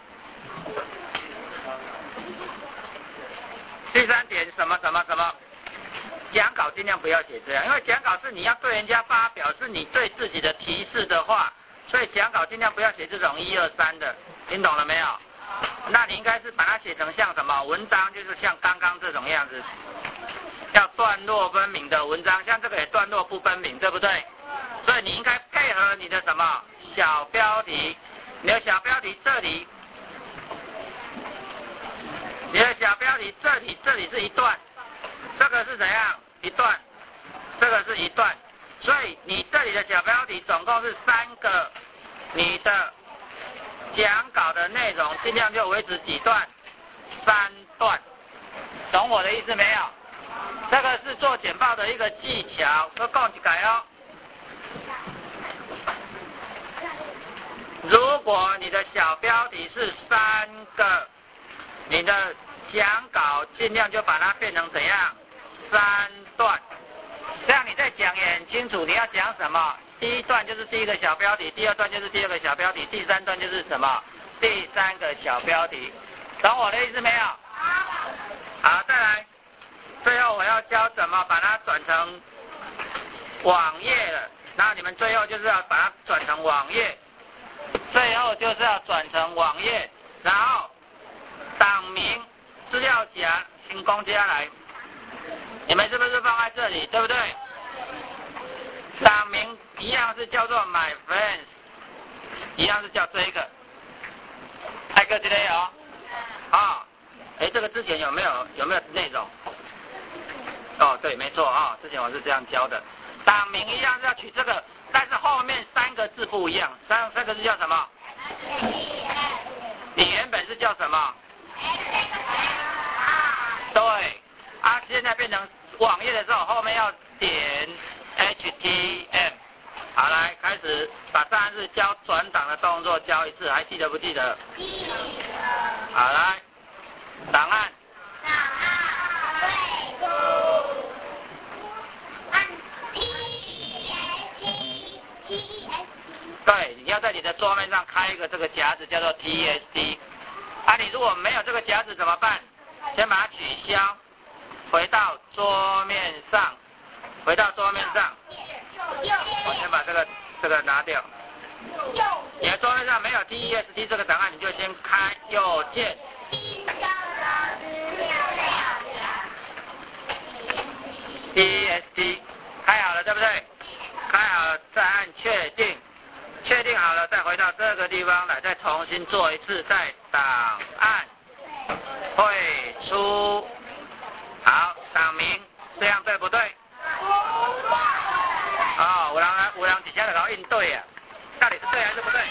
第三点什么什么什么。讲稿尽量不要写这样，因为讲稿是你要对人家发表，是你对自己的提示的话，所以讲稿尽量不要写这种一二三的，听懂了没有？那你应该是把它写成像什么文章，就是像刚刚这种样子，要段落分明的文章，像这个也段落不分明，对不对？所以你应该配合你的什么小标题，你的小标题这里，你的小标题这里这里是一段，这个是怎样？一段，这个是一段，所以你这里的小标题总共是三个，你的讲稿的内容尽量就维持几段，三段，懂我的意思没有？这个是做简报的一个技巧，我讲一改哦。如果你的小标题是三个，你的讲稿尽量就把它变成怎样？三段，这样你在讲也很清楚你要讲什么。第一段就是第一个小标题，第二段就是第二个小标题，第三段就是什么？第三个小标题，懂我的意思没有？好，再来，最后我要教怎么把它转成网页了。那你们最后就是要把它转成网页，最后就是要转成网页，然后档名、资料夹、新工接下来。你们是不是放在这里，对不对？档名一样是叫做 My Friends， 一样是叫这一个。还有这里哦，啊，哎，这个之前有没有有没有内容？哦，对，没错啊、哦，之前我是这样教的。档名一样是要取这个，但是后面三个字不一样，三三个字叫什么？你原本是叫什么？对，啊，现在变成网页的时候，后面要点 H T M。好，来开始把上次教转档的动作教一次，还记得不记得？记得。好，来，档案。档案备注。按 T H T S。对， 你要在你的桌面上开一个这个夹子，叫做 T S D。啊，你如果没有这个夹子怎么办？先把它取消，回到桌面上，回到桌面上。我先把这个这个拿掉。你的桌面上没有 T S D 这个档案，你就先开右键。T S D 开好了，对不对？开好了，再按确定。确定好了，再回到这个地方来，再重新做一次，在档案汇出。好，档名，这样对不对？哦，有人有人底下在搞应对啊，到底是对还是不对？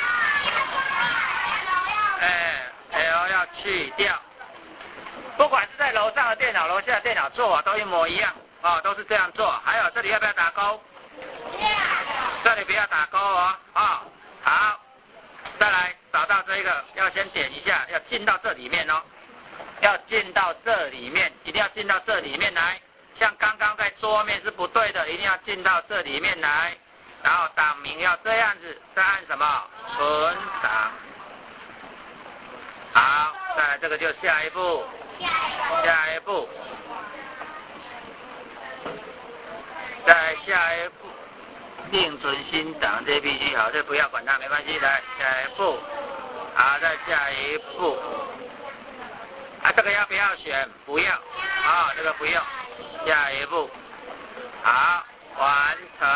哎 ，L 要去掉。不管是在楼上的电脑、楼下的电脑做啊，都一模一样哦，都是这样做。还有这里要不要打勾？这里不要打勾哦，哦，好，再来找到这个，要先点一下，要进到这里面哦，要进到这里面，一定要进到这里面来。像刚刚在桌面是不对的，一定要进到这里面来。然后档名要这样子，再按什么？存档。好，再来这个就下一步，下一步，再下一步。另存新档，这必须好，这不要管它，没关系。来，下一步，好，再下一步。啊，这个要不要选？不要。啊、哦，这个不用。下一步，好，完成。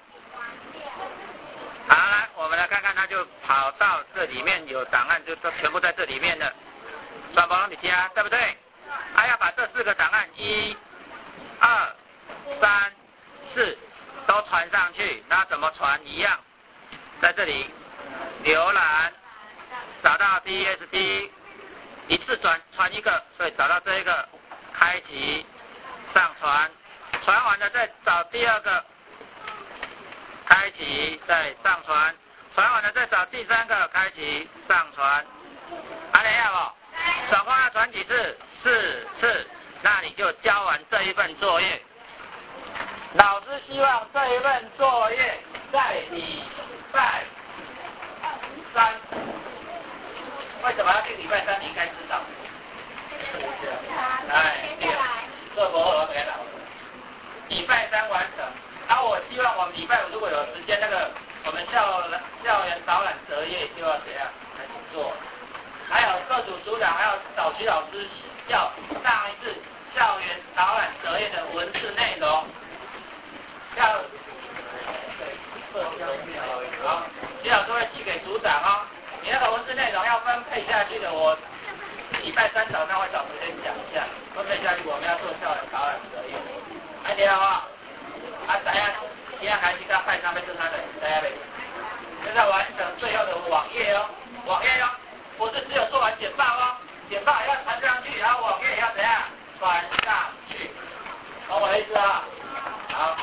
好，来，我们来看看，它就跑到这里面有档案，就都全部在这里面了。双胞你加，对不对？还、啊、要把这四个档案，一、二、三、四。都传上去，那怎么传一样？在这里浏览，找到 T S D， 一次转传一个，所以找到这一个，开启上传，传完了再找第二个，开启再上传，传完了再找第三个，开启上传。还得要不？总共要传几次？四次，那你就交完这一份作业。老师希望这一份作业在礼拜三。为什么要定礼拜三？你应该知道。来，这不合给老师。礼拜三完成。啊，我希望我们礼拜五如果有时间，那个我们校校园导览折页就要怎样开始做。还有各组组长还要找徐老师要上一次校园导览折页的文字内容。要好，徐老师会寄给组长哦。你那个文字内容要分配下去的，我礼拜三早上会找时间讲一下。分配下去，我们要做校园导览折页。哎，你好啊，啊，大家一样还是跟派上面是他的，大家呗。现在完成最后的网页哦，网页哦，不是只有做完简报哦，简报也要传上去，然后网页也要怎样传上去，懂我的意思啊？好。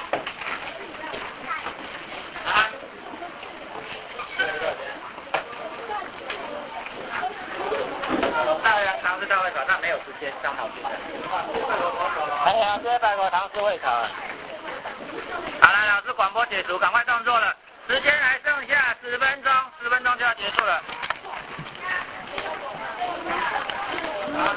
大家唐诗大会考，但没有时间上好学生。哎呀，这百个唐诗会考。好了，老师广播解除，赶快动作了。时间还剩下十分钟，十分钟就要结束了。啊。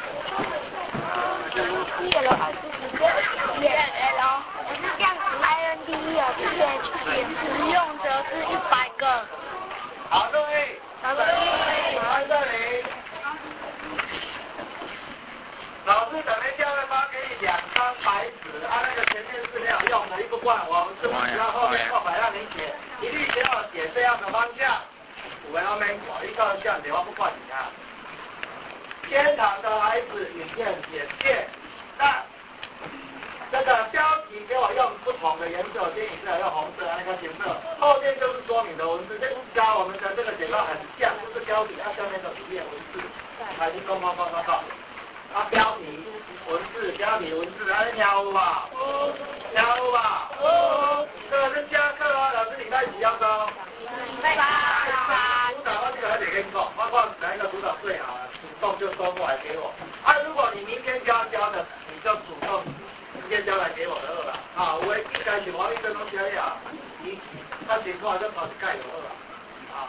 L还是直接 L， 我是这样子 I N D E 哦，之前使用者是一百个。 好，注意， 好，注意， 在这里。老师等一下会发给你两张白纸，啊，那个前面是没有用的，一个罐，我们是不需要后面空白让你写，一律给我写这样的方向。有没有没我一个这样子，我不管你啊。天堂的孩子影片简介，那这个标题给我用不同的颜色，电影色用红色，那个颜色，后面就是说明的文字，这跟我们的这个简报很像，就是标题，它下面的图片文字，来，你讲讲讲讲讲。啊，标题文字，标题文字，啊，你听有吧？有，听有吧？有。这个是加课哦，老师礼拜几要交？礼拜三。组长，我这个还得跟你讲，包括哪一个组长最好了，主动就收过来给我。啊，如果你明天就要交的，你就主动直接交来给我的了。啊，我应该是我一个东西啊，你他情况就考试盖有了。啊。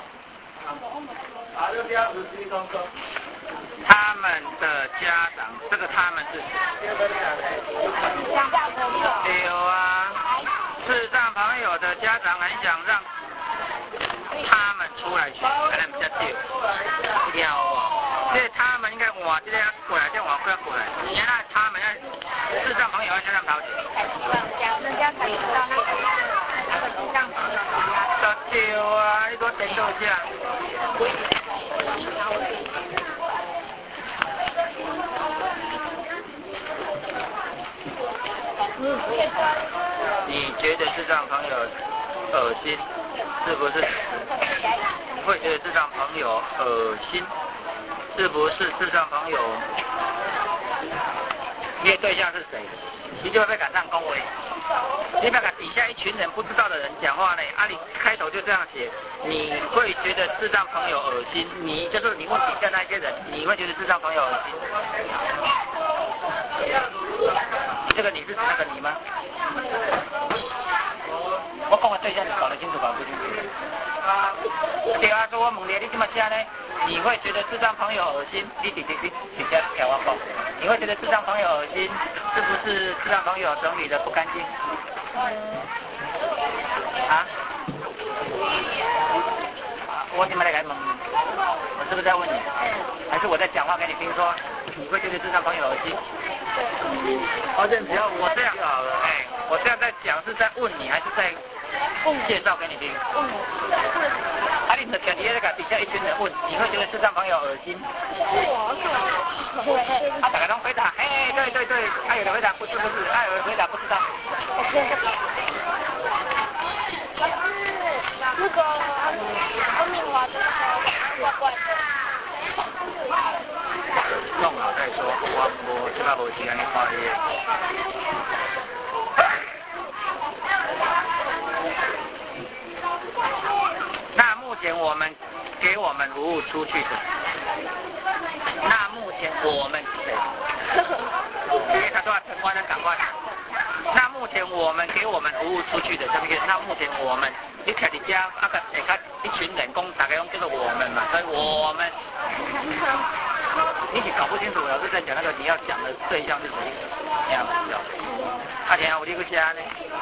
好，就这样子，鞠躬躬。他们的家长，这个他们是家长朋友。 有啊，视障朋友的家长很想让他们出来学，可能比较少。一定要哦，所以他们应该换这个过来，再换过来过来。现在他们要视障朋友要先让他学。 人家才知道那个那个视障朋友的家。 对啊，你给我点到这。你觉得视障朋友恶心，是不是？你会觉得视障朋友恶心，是不是？视障朋友，你的对象是谁？你就会被赶上恭维。你不要跟底下一群人不知道的人讲话呢，啊，你开头就这样写，你会觉得视障朋友恶心，你就是你问底下那些人，你会觉得视障朋友恶心。这个你是指那个你吗？我讲的对象你搞得清楚搞不清楚？对啊，所以我问你，你这么写呢？你会觉得视障朋友恶心？你直接你直接给我讲，你会觉得视障朋友恶心，是不是视障朋友整理的不干净？啊？我怎么来问？我是不是在问你？还是我在讲话给你听说？你会觉得视障朋友恶心？而且只要我这样就好了，哎，我这样在讲是在问你，还是在介绍给你听？问。啊，你的小弟那个底下一群人问，你会觉得视障朋友恶心？我是。啊，大家都回答，哎，对对对，还、啊、有人回答不是不是，还、啊、有人回答不知道。那个我明华的乖乖。弄好再说，我无即摆无时间去看你。那目前我们给我们服务出去的，那目前我们是谁？因为他说城关的赶快。那目前我们给我们服务出去的，对不对？那目前我们，你看你家那个下卡一群人工，大概用叫做我们嘛，所以我们。你是搞不清楚，老师在讲那个你要讲的对象是谁，听不知道。啊，听有你去写呢？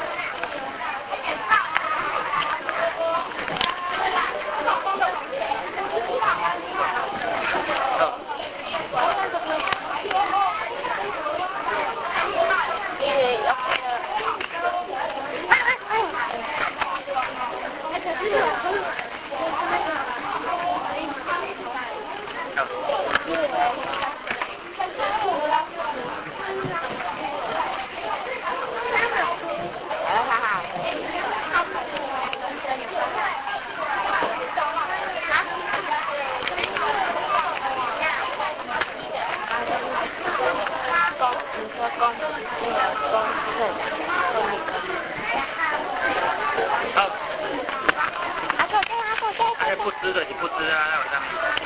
哎，不知的就不知啊，那有啥？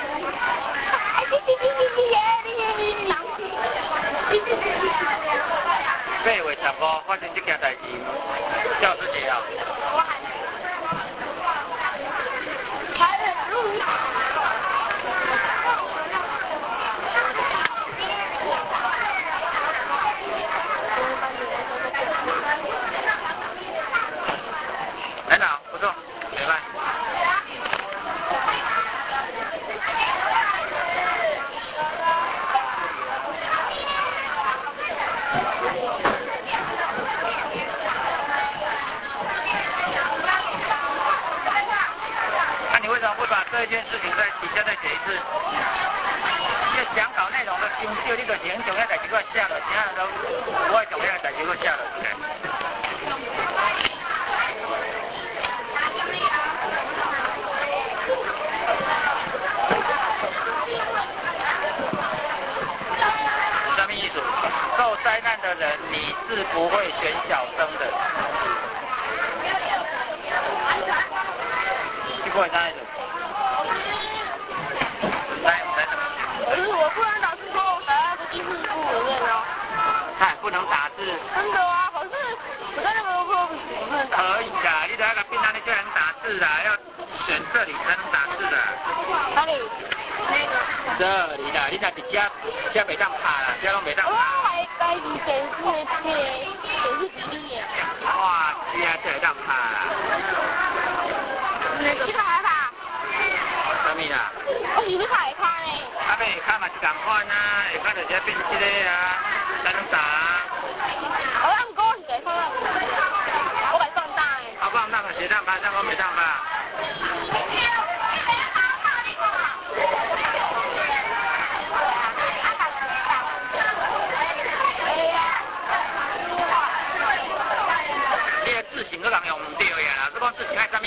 八月十五发生这件代志，教师节啊。很好，不错，明白。那你为什么不把这一件事情在底下再写一次？这讲稿内容的精修，你就很重要代志，我写落，其他都不会重要代志，我写落去。什么意思？受灾难的人，你是不会选小生的。你不会哪一种？来，来什么？ 可是我不能打字说我打在不记事簿里面哦。 哎，不能打字。 真的啊，可是我在那个不不能打。 可以的，你在那个病单里就能打字的，要选这里才能打字的。 哪里？ 这里啦，你若伫遮，遮袂当拍啦，遮拢袂当拍。 我还该是电视的电视机的。 哇，遮遮会当拍啦。 你去拍拍？ 啥物啦？ 我是要拍下呢。 啊，要下骹嘛是共款啊，下骹就遮变即个啊，等啥？ 我按过是会看到，我袂放大的。 啊，放大嘛是当拍，当我袂当拍。你个字形个人用唔对呀啦，你讲字形爱啥物？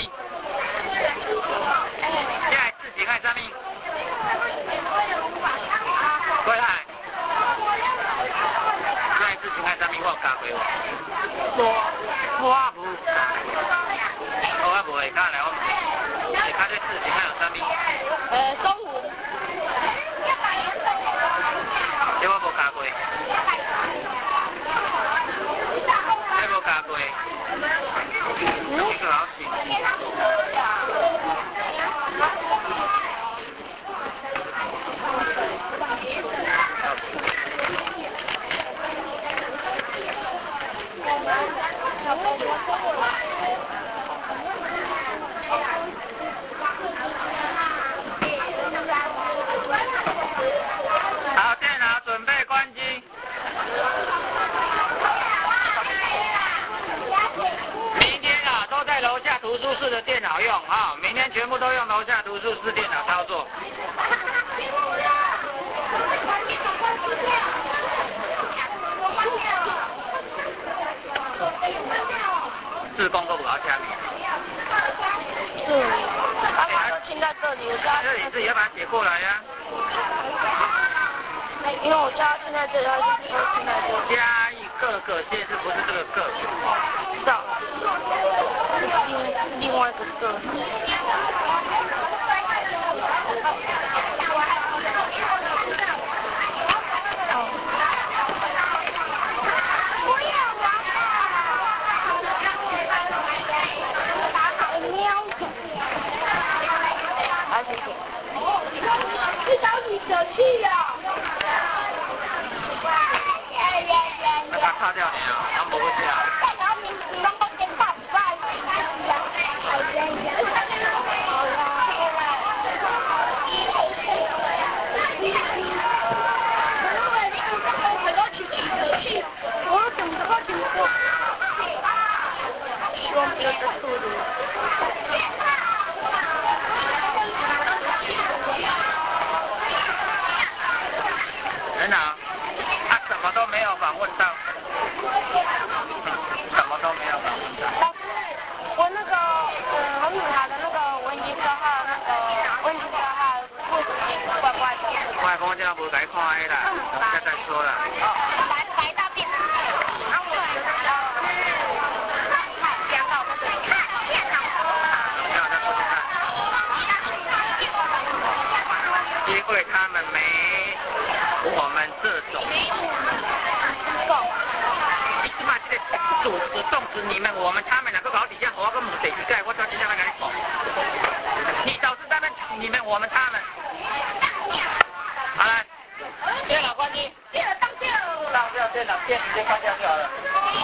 你爱字形爱啥物？过来。你爱字形爱啥物？我有教过无？无，我无。我无会教来，我会教这字形爱有啥物？ 呃，中文。 这我无教过。这无教过。你个老师。好，电脑准备关机。明天啊，都在楼下图书室的电脑用啊，明天全部都用楼下图书室电脑操作。自贡都不好下面。 嗯，他们都听在这里，我家。 那你自己要把它写过来呀、 啊。因为我家听在这里，他就都听在这里。 嘉义各个县市不是这个个。 知道。另另外一个个。去找你手机了。 把它擦掉你啊，然后不会这样。 然后你你能够先看吧。我怎么搞清楚？用别的速度。 人啊，他什么都没有访问到，什么都没有访问到。 老师，我那个呃红米塔的那个文集标号那个文集标号为什么怪怪的？ 外公这样不该看的啦，现在再说了。 来来到电脑，然后我有那个讲到那个电脑。 不要再过去看。因为他们没我们这种。你起码这个主词、动词，你们、我们、他们两个搞底下，我跟母得去盖，我到今天还跟你讲。你导致他们、你们、我们、他们。好了，电脑关机。 电脑当掉。 当掉电脑，电直接关掉就好了。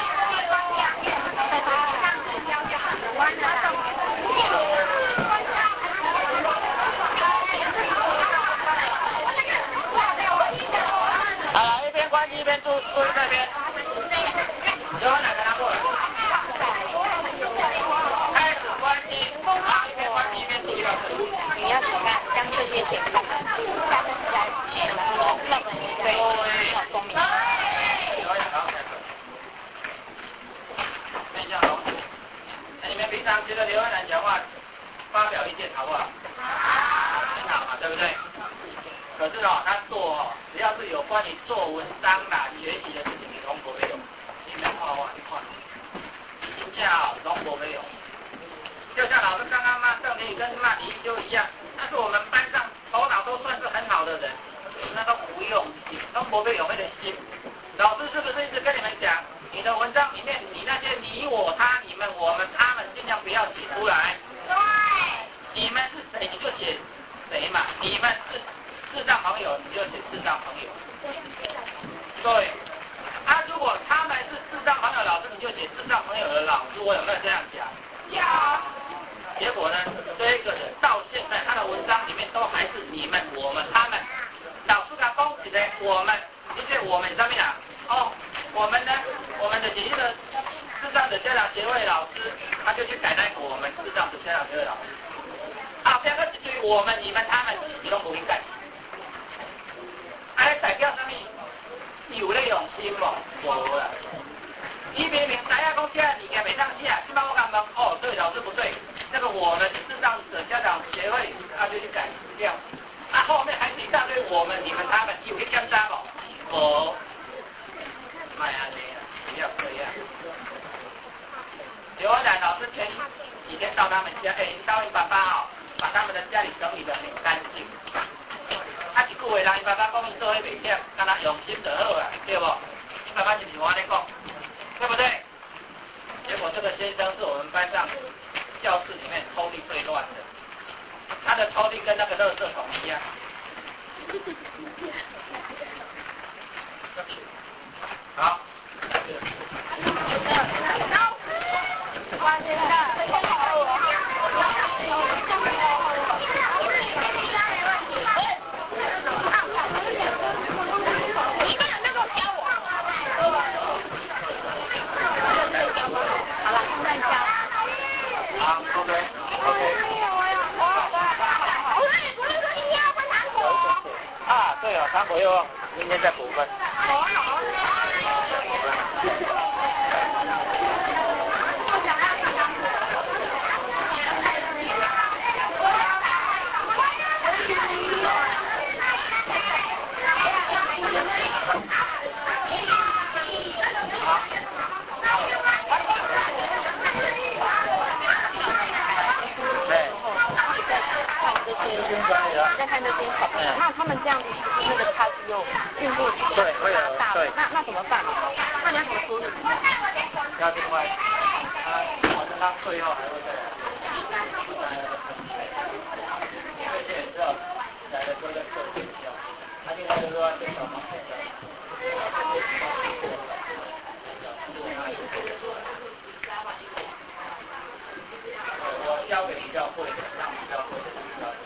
好了，一边关机一边注注意这边。有哪个拿过来？开始关机，好，一边关机一边注意到这里。 你要怎么看？将这些点看，下面起来，然后那么对，好聪明。 面向龙。那你们平常觉得刘安南讲话发表意见好不好？很好嘛，对不对？可是哦，他做哦，只要是有关于做文章啦、学习的事情，你拢无要用。你们看我，你看，真正哦，拢无要用。就像老师刚刚骂邓丽跟骂李一修一样，但是我们班上头脑都算是很好的人，那都不用心，都不会有那个心。老师是不是一直跟你们讲，你的文章里面，你那些你我他、你们我们他们，尽量不要写出来。对。你们是谁你就写谁嘛，你们是视障朋友，你就写视障朋友。对。啊，如果他们是视障朋友老师，你就写视障朋友的老师。我有没有这样讲？有。结果呢，这一个人到现在他的文章里面都还是你们、我们、他们。老师讲恭喜的我们，你写我们上面啊？哦，我们呢，我们的姐姐的视障者家长协会老师，他就去改在我们视障者家长协会老师。啊，这个对于我们、你们、他们，你都不应该。哎，代表什么？有咧用心无？无啦。你明明知影讲这物件袂当写，今摆我讲问，哦，对，老师不对，那个我们视障者家长协会，他就去改掉。啊，后面还一大堆我们、你们、他们，有去检查无？无。卖安尼啊，不要这样。刘安南老师前几天到他们家，哎，到你爸爸哦，把他们的家里整理得很干净。啊，一句话人，伊爸爸讲伊做迄袂忝，敢若用心就好啊，对不？你爸爸是不是我安尼讲？对不对？结果这个先生是我们班上教室里面抽屉最乱的，他的抽屉跟那个垃圾桶一样。好。好 ，OK OK。啊，对哦，糖果又明天再补分。好啊好啊。 在看这些小朋友，那他们这样那个差距又进步对，会有对， 那那怎么办？那你要怎么处理？ 要另外，他好像他最后还会再来。这些之后来的时候再做检校，他另外就是说检讨方面的。我教给比较会的，让比较会的比较会。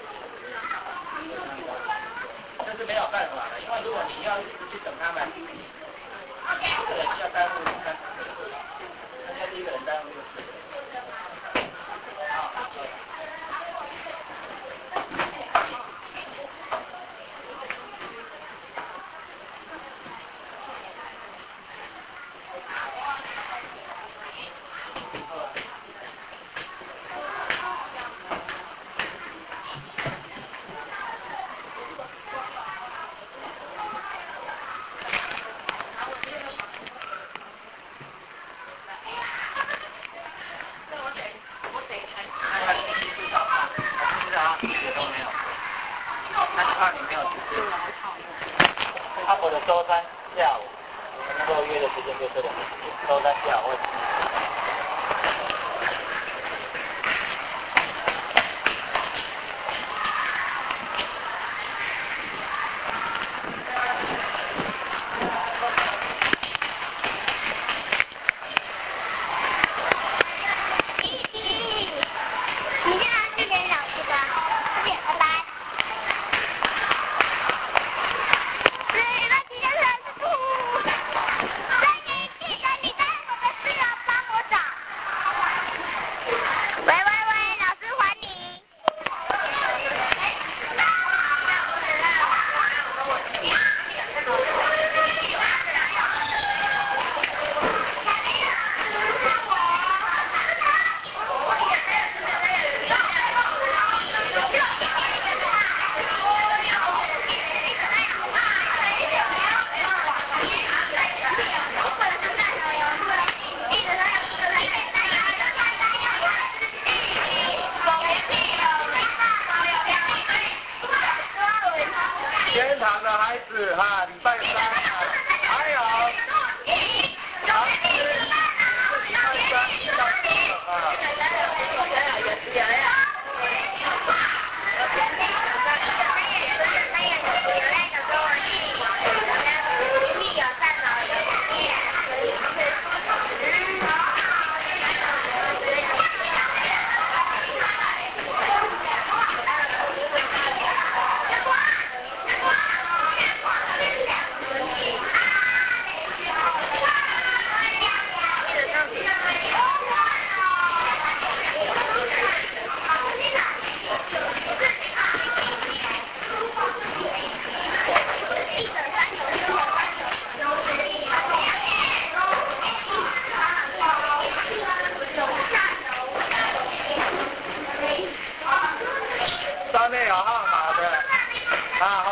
这是没有办法的，因为如果你要一直去等他们，一个人要耽误三十个人，人家一个人耽误六十个人。他我的周三下午，我们能够约的时间就这两个时间，周三下午。天堂的孩子哈，礼拜三啊，还有，好，是礼拜三一到四啊。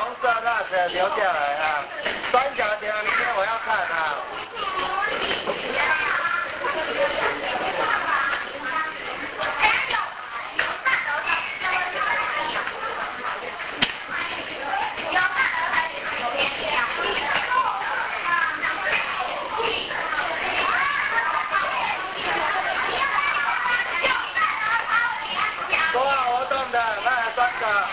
色那些留下来啊，三角形明天我要看啊。多少活动的，那还三个。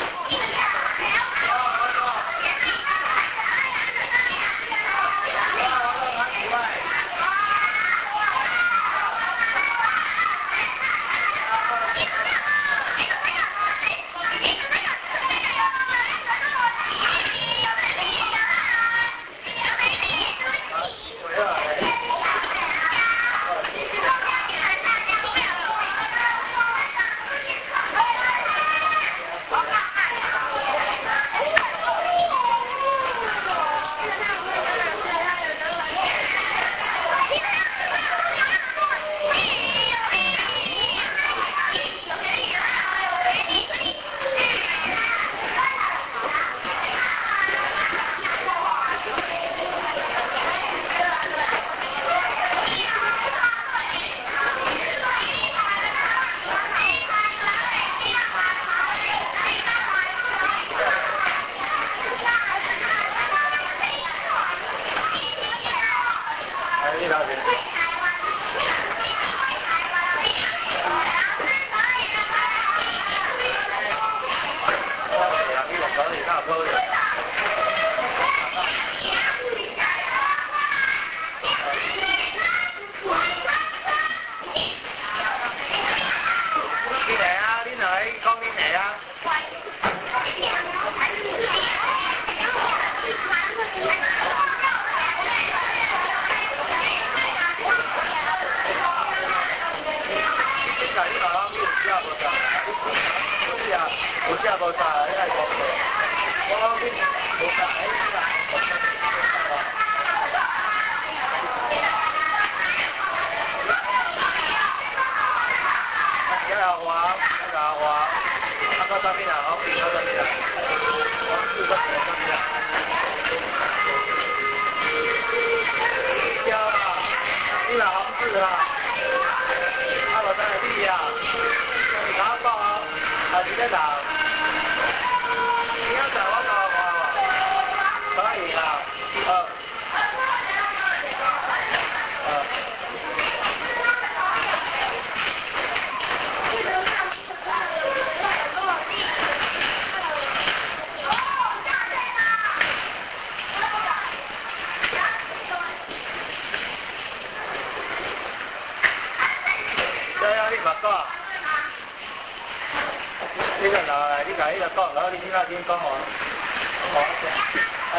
你个来，你甲伊个讲，然后你今仔先讲完，好，哎。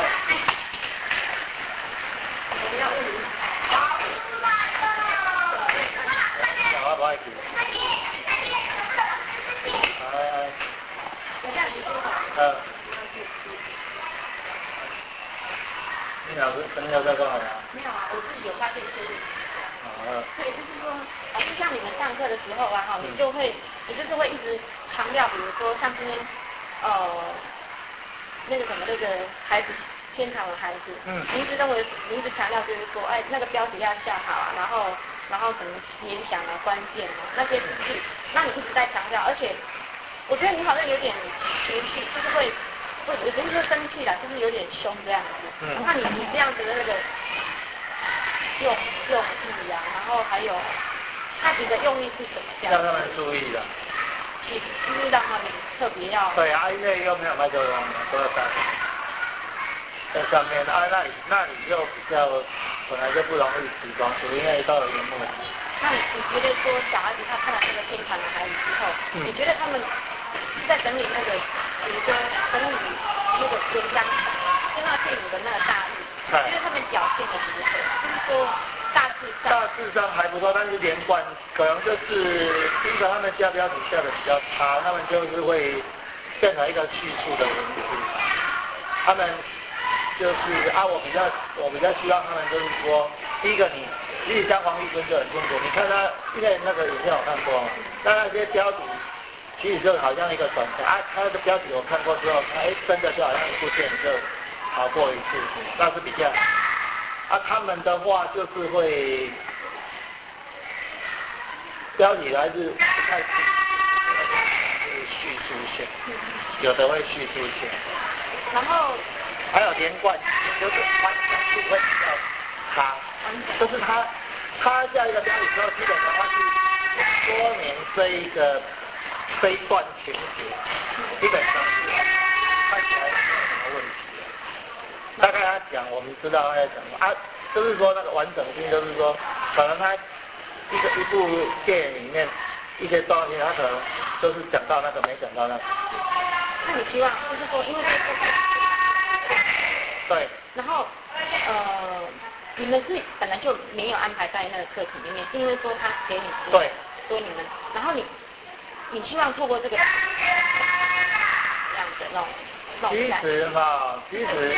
我不爱去。哎哎。呃。你老师真的要在干嘛呀？ 没有啊，我自己有发现一些问题。 哦。 对，就是说，老师像你们上课的时候啊，哈，你就会，你就是会一直强调，比如说像今天，呃，那个什么那个孩子天堂的孩子，嗯，你一直认为，你一直强调就是说，哎，那个标题要下好啊，然后，然后可能联想啊、关键啊那些字句，那你一直在强调，而且，我觉得你好像有点情绪，就是会。不，也不是说生气啦，就是有点凶这样子。嗯。那你你这样子的那个用用意啊，然后还有他你的用意是什么？这样。 让他们注意的。 是就是让他们特别要。 对啊，因为又没有麦克风嘛，都要在在上面啊，那里那里就比较本来就不容易提光，属于那一道的荧幕。 那你你觉得说小孩子他看到那个天堂的孩子之后，嗯、你觉得他们在整理那个？比如说整理那个文章，就那电影的那个大意，因为他们表现的如何？就是说大致上大致上还不错，但是连贯可能就是第一个他们下标题下的比较差，他们就是会变成一个叙述的文字。他们就是啊，我比较我比较希望他们就是说，第一个你，例如像黄玉坤就很清楚，你看他因为那个影片我看过嘛，那那些标题。 其实就好像一个短片啊，它的标题我看过之后，它哎真的就好像一部电影就跑过一次，那是比较啊，他们的话就是会标题还是不太是叙述线，有的会叙述线， 然后还有连贯性，就是完整度会比较差，就是它它下一个标题之后，基本上它是说明这一个这一段情节，基本上是看起来没有什么问题的。大概他讲，我们知道他在讲什么啊，就是说那个完整性，就是说可能他一个一部电影里面一些重要性，他可能就是讲到那个没讲到那个。 那你希望就是说，因为这个对， 然后呃，你们是本来就没有安排在那个课程里面，是因为说他给你对， 说你们，然后你你希望透过这个这样的那种那种其实哈，其实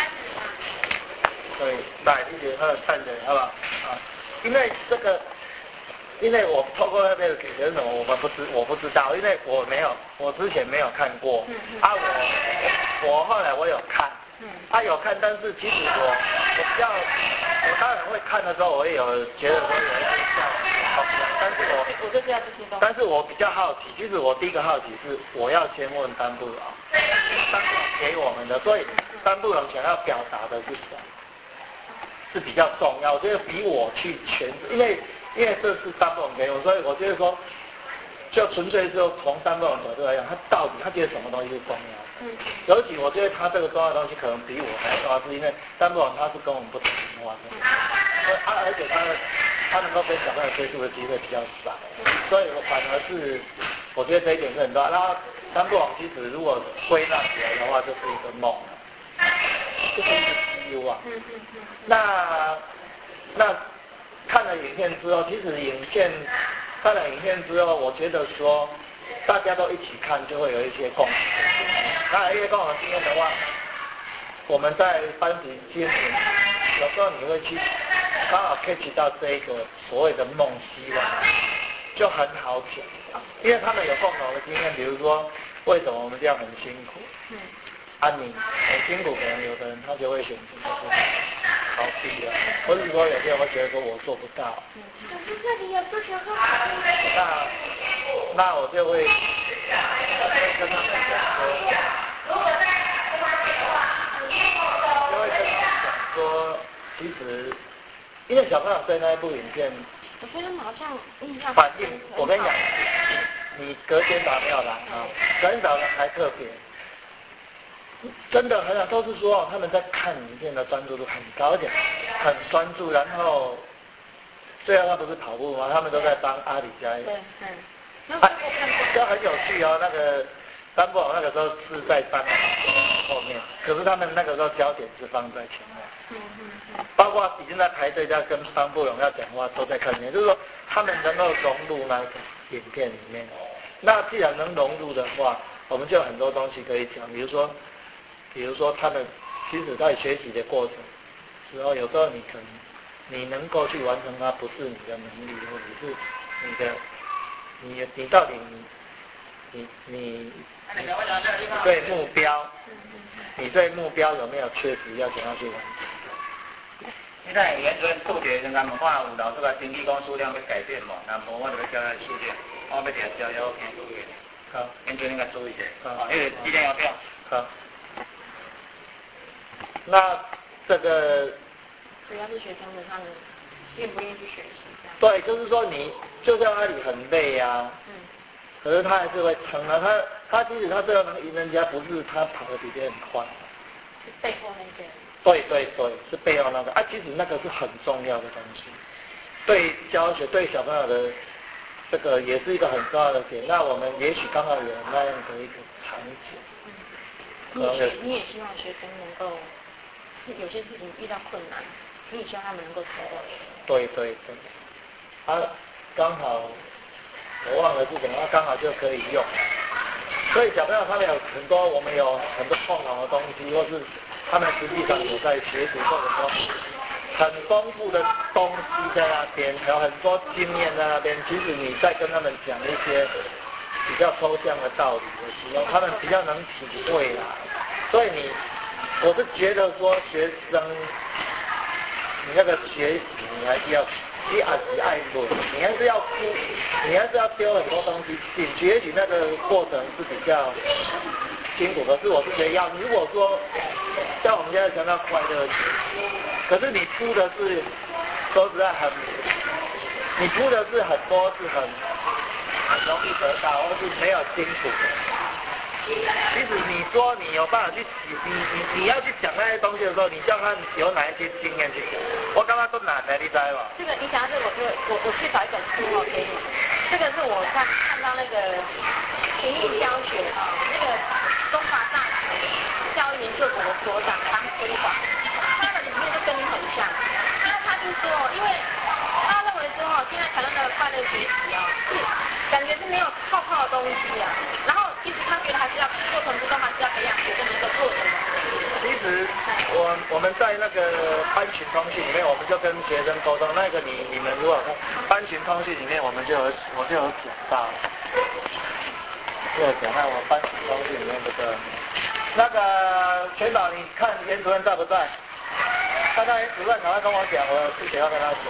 对，来一点二看的，好不好？啊，因为这个。因为我透过那边的解决是什么，我们不知我不知道，因为我没有，我之前没有看过。嗯嗯、啊，我我后来我有看，嗯，啊有看，但是其实我我比较，我当然会看的时候，我也有觉得说有一些效果，但是我我就是要这些东西。 但是我比较好奇，其实我第一个好奇是我要先问丹布朗，丹布朗给我们的，所以丹布朗想要表达的是什么，是比较重要，我觉得比我去诠释，因为。因为这是丹布朗给我，所以我觉得说，就纯粹是从丹布朗角度来讲，他到底他觉得什么东西是重要的？嗯。尤其我觉得他这个重要的东西可能比我还重要，是因为丹布朗他是跟我们不同文化的，他而且他的他能够跟小朋友接触的机会比较少，所以我反而是我觉得这一点是很重要。然后丹布朗其实如果归纳起来的话，就是一个梦，就是一个希望。嗯嗯嗯。那那。看了影片之后，其实影片看了影片之后，我觉得说大家都一起看，就会有一些共同的经验。那一些共同的经验的话，我们在班级经营，有时候你会去刚好 catch 到这一个所谓的梦希望，就很好讲，因为他们有共同的经验，比如说为什么我们这样很辛苦。嗯。啊你很辛苦，可能有的人他就会选择逃避了，或者说有些人会觉得说我做不到。可是这里有足球说那那我就会会跟他们讲说，就会跟他们讲说，其实因为小朋友对那一部影片， 我觉得好像印象反应，我跟你讲，你隔天早没有来啊，隔天早上还特别。真的很少，都是说他们在看影片的专注度很高，而且很专注。然后，最后他不是跑步吗？他们都在帮阿里加油。 对，嗯。 啊，这很有趣哦。那个丹布朗那个时候是在丹布朗后面，可是他们那个时候焦点是放在前面。嗯嗯嗯。包括已经在排队在跟丹布朗要讲话，都在看影片，就是说他们能够融入那个影片里面。那既然能融入的话，我们就有很多东西可以讲，比如说。比如说，他们其实在学习的过程时候，有时候你可能你能够去完成它，不是你的能力，或者是你的你你到底你你你对目标，你对目标有没有确实要怎样去完成？ 现在原主任杜绝跟他们话有老师把经济工数量要改变嘛，那么我就要教他数学，我要调教要偏数学。好，原主任应该注意些，好，因为一定要调。 好。那这个主要是学生们他们愿不愿意去学习这样。 对，就是说你就在那里很累啊，嗯，可是他还是会撑啊，他他即使他最后能赢人家，不是他跑得比别人快， 是背后那个。 对对对，是背后那个啊，其实那个是很重要的东西，对教学对小朋友的这个也是一个很重要的点。那我们也许刚好有那样的一个场景， 嗯，你也你也希望学生能够。有些事情遇到困难，你也希望他们能够成功。 对对对，啊，刚好我忘了是什么，他刚好就可以用。所以小朋友他们有很多，我们有很多共同的东西，或是他们实际上有在学习，或者说很丰富的东西在那边，有很多经验在那边。其实你在跟他们讲一些比较抽象的道理的时候，他们比较能体会啦。所以你，我是觉得说学生，你那个学习你还是要，你还是爱论，你还是要丢，你还是要丢很多东西进去，也许那个过程是比较辛苦，可是我是觉得要，如果说像我们现在强调快乐，可是你出的是，说实在很，你出的是很多是很很容易得到，或是没有辛苦的。其实你说你有办法去，你你你要去讲那些东西的时候，你就要看有哪一些经验去讲。我刚刚都难的，你知道吗？ 这个你讲到这个，我就我我去找一本书哦给你。这个是我看看到那个情谊教学啊、哦，那个中华大学教育研究所的所长唐春华，他的理念就跟你很像。那他就说，因为他认为说哦，现在台湾的快乐学习啊、哦，是感觉是没有泡泡的东西啊，然后其实他觉得还是要过程之中还是要培养学生的一个过程。 其实我我们在那个班群通讯里面，我们就跟学生沟通。那个你你们如果看班群通讯里面，我们就有我就有讲到，就有讲到我班群通讯里面这个那个全宝，你看严主任在不在？看到严主任，赶快跟我讲，我有事情要跟他讲。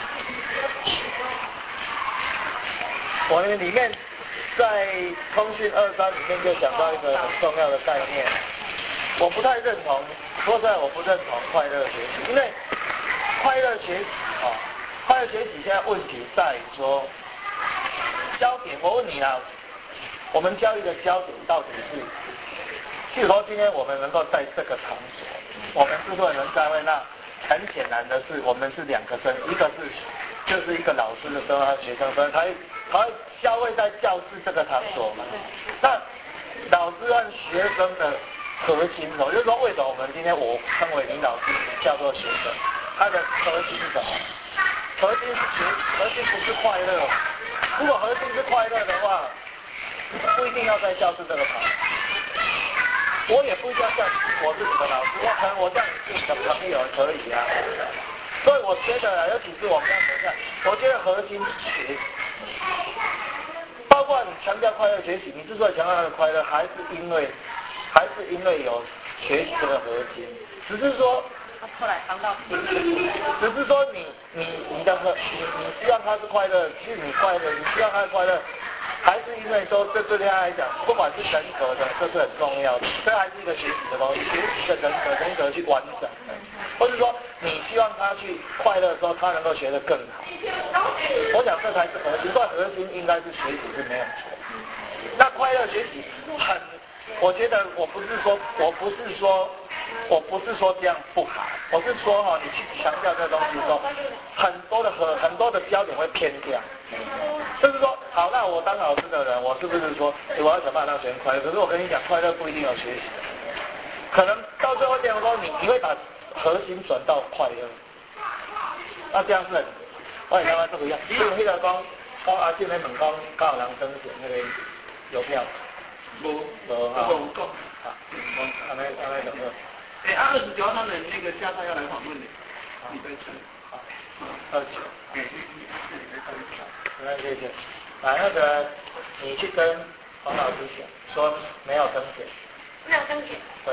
我们里面在通讯二三里面就讲到一个很重要的概念。我不太认同，说实在我不认同快乐学习，因为快乐学习啊，快乐学习现在问题在于说，焦点，我问你啊，我们教育的焦点到底是，譬如说今天我们能够在这个场所，我们之所以能在位，那很显然的是，我们是两个身，一个是就是一个老师的身份和学生身份，他他会消费在教室这个场所嘛，那老师和学生的核心是什么？就是说，为什么我们今天我称为领导师叫做学生？他的核心是什么？核心是学，核心不是快乐。如果核心是快乐的话，不一定要在教室这个场。我也不一定要叫我是你的老师，我可能我叫你是你的朋友可以啊。所以我觉得，尤其是我们要等一下，我觉得核心是学习。包括你强调快乐学习，你之所以强调他的快乐，还是因为。还是因为有学习这个核心，只是说， 后来谈到， 只是说你你你的核，你你希望他是快乐，其实你快乐，你希望他是快乐，还是因为说这对他来讲，不管是人格的，这是很重要的，这还是一个学习的东西，学习的人格人格去完整的，或者说你希望他去快乐的时候，他能够学得更好。我想这才是核心，但核心应该是学习是没有错。那快乐学习很。我觉得我不是说，我不是说，我不是说这样不好，我是说哈、哦，你去强调这个东西的时候，很多的很很多的焦点会偏掉。就是说，好，那我当老师的人，我是不是说，我要想办法让学生快乐？可是我跟你讲，快乐不一定有学习，可能到最后变成说，你你会把核心转到快乐，那这样是很，我也刚刚这个样，因为那个刚刚阿健那本刚刚好人登选那个邮票。 无无哈，无讲。 啊，安尼安尼就好。 诶，啊，二十九号他们那个下榻要来访问你，你在吃。 好，二十九。嗯。来，谢谢。来，那个你去跟黄老师讲，说没有登选。 没有登选。 对。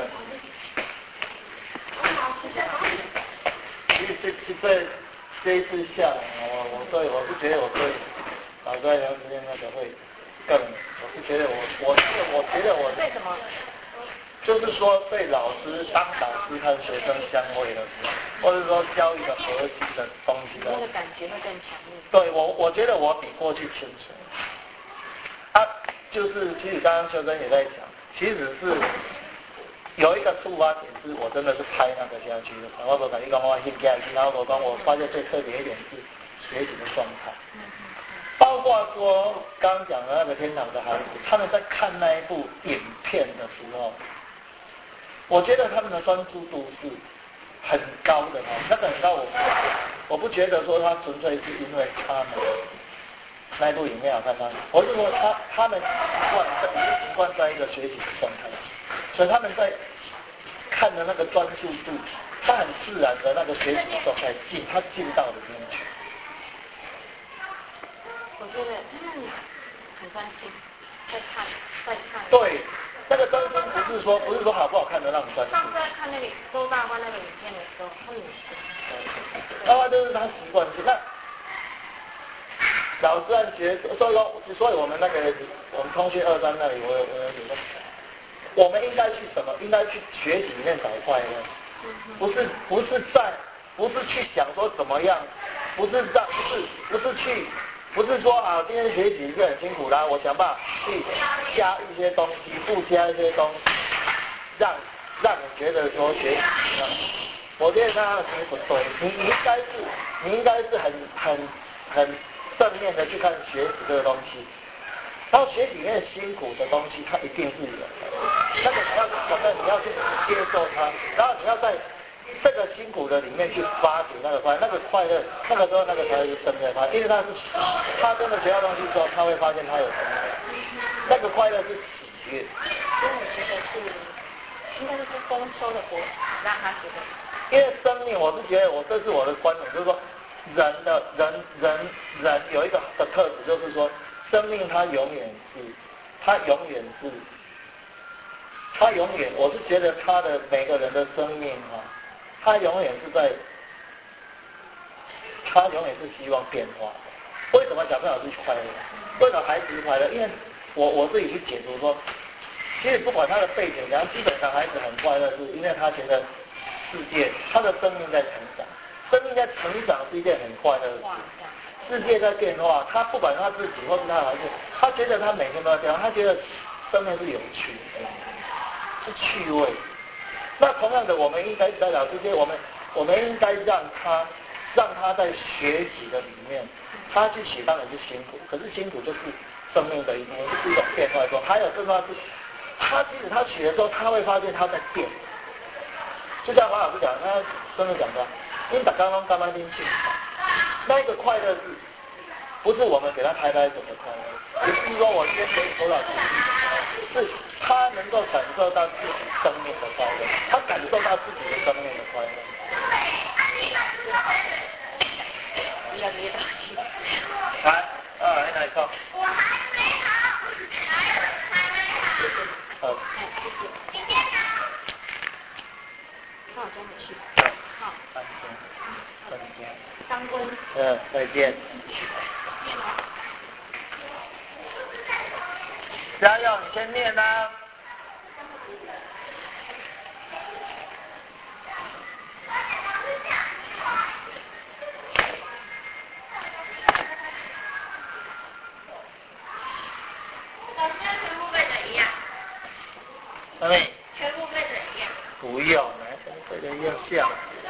其实这这这一次下来，我我所以我是觉得我对老师聊之间那个会。更，我是觉得我，我觉得，我觉得我为什么？ 就是说，对老师当导师和学生相会的时候，或者说教育的核心的东西的， 那个感觉会更强烈。 对我，我觉得我比过去清楚。啊，就是其实刚刚修真也在讲，其实是有一个触发点，是我真的是拍那个下去的，然后我感觉刚我印下去，然后我刚我发现最特别一点是学习的状态。包括说刚刚讲的那个天堂的孩子，他们在看那一部影片的时候，我觉得他们的专注度是很高的哦。那个很高，我我不觉得说他纯粹是因为他们那一部影片好看他，我是说他他们习惯在已经习惯在一个学习的状态，所以他们在看的那个专注度，他很自然的那个学习状态进，他进到里面去。 我觉得嗯很关心。 再看再看。 对，那个专心不是说不是说好不好看的让你专心。 上次在看那个周大官那个影片的时候，他们也是。 大官就是他习惯性。那老师按学，所以说所以我们那个我们通讯二三那里，我有我有有个，我们应该去什么？应该去学习里面找快乐，不是不是在不是去想说怎么样，不是让不是不是去。不是说啊，今天学习是很辛苦啦，我想办法去加一些东西，附加一些东西，让让你觉得说学习，我觉得他的不对，你你应该是你应该是很很很正面的去看学习这个东西，然后学习里面辛苦的东西，它一定是有的，那个你要怎么你要去接受它，然后你要在这个辛苦的里面去发掘那个快乐，那个快乐，那个时候那个才是真的快乐，因为他是他真的学到东西之后，他会发现他有真的，那个快乐是喜悦。 所以我觉得是应该是丰收的果，让他觉得。 因为生命，我是觉得我这是我的观点，就是说人的人人人有一个的特质，就是说生命它永远是，它永远是，它永远，我是觉得他的每个人的生命哈、啊。他永远是在，他永远是希望变化的。为什么小朋友是快乐？为什么孩子是快乐？因为我我自己去解读说，其实不管他的背景怎样，基本上孩子很快乐，是因为他觉得世界，他的生命在成长，生命在成长是一件很快乐的事。世界在变化，他不管他自己或是他的孩子，他觉得他每天都在变化，他觉得生命是有趣的，是趣味。那同样的，我们应该在老师间，我们我们应该让他，让他在学习的里面，他去写当然是辛苦，可是辛苦就是生命的一部分，就是一种变化中。还有更重要是，他即使他学的时候，他会发现他在变。就像黄老师讲，他真的讲的，因为打刚刚刚刚听清，那个快乐是，不是我们给他拍拍手的快乐，也不是说我今天可以多少钱，是他能够感受到自己生命的快乐，他感受到自己的生命的快乐。来，二来来靠。我还没好，还没好。好。今天呢？ 那我跟你去。好。 三分。三分。 三分。 嗯，再见。加油，你先念啊。 老师全部背的一样。 嗯。 全部背的一样。 不用，来，背的一样像。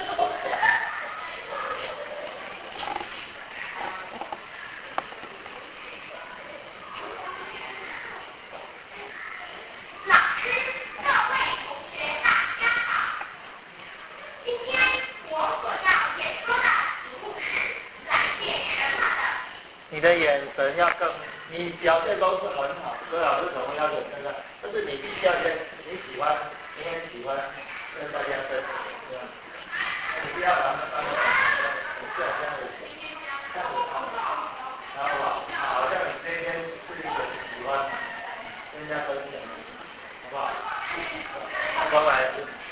你的眼神要更，你表现都是很好，所以老师可能要求现在，但是你必须要先你喜欢，你很喜欢跟大家分享，这样，你不要把它当成你这样子，这样子好，然后好像你这一天是一个喜欢跟人家分享，好不好？光来。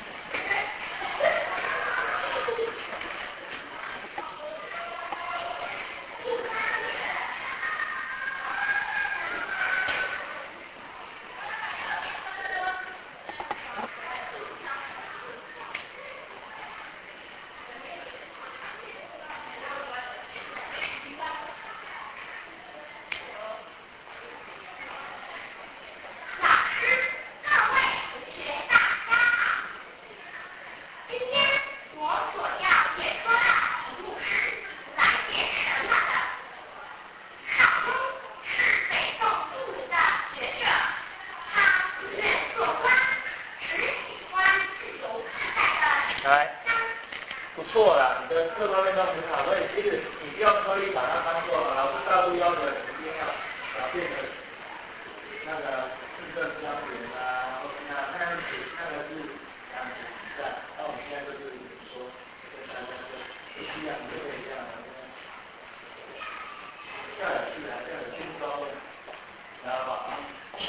来，不错啦，你的各方面都很好，所以其实你不要刻意把它当做老师大陆要求一定要表现的那个字正腔圆啊，或者那那样子，那个是两个比赛。那我们现在就是说，跟大家说，不需要你就可以这样，要有自然，要有轻松，然后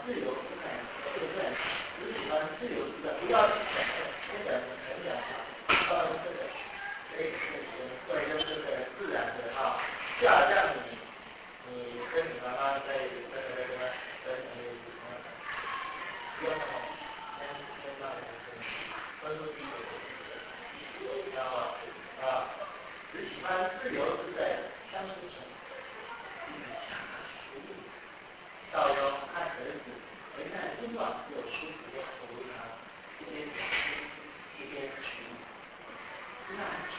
自由自在，对不对？只喜欢自由自在，不要去想那个很讲啊，呃，这个，哎，对，就是这个自然的啊，就好像你你跟你妈妈在在在在在你不用哦，先先让人分出第一个，知道吗？啊，只喜欢自由自在的相处成。导游和儿子回看温暖又舒服的荷塘，一边讲书一边吃。那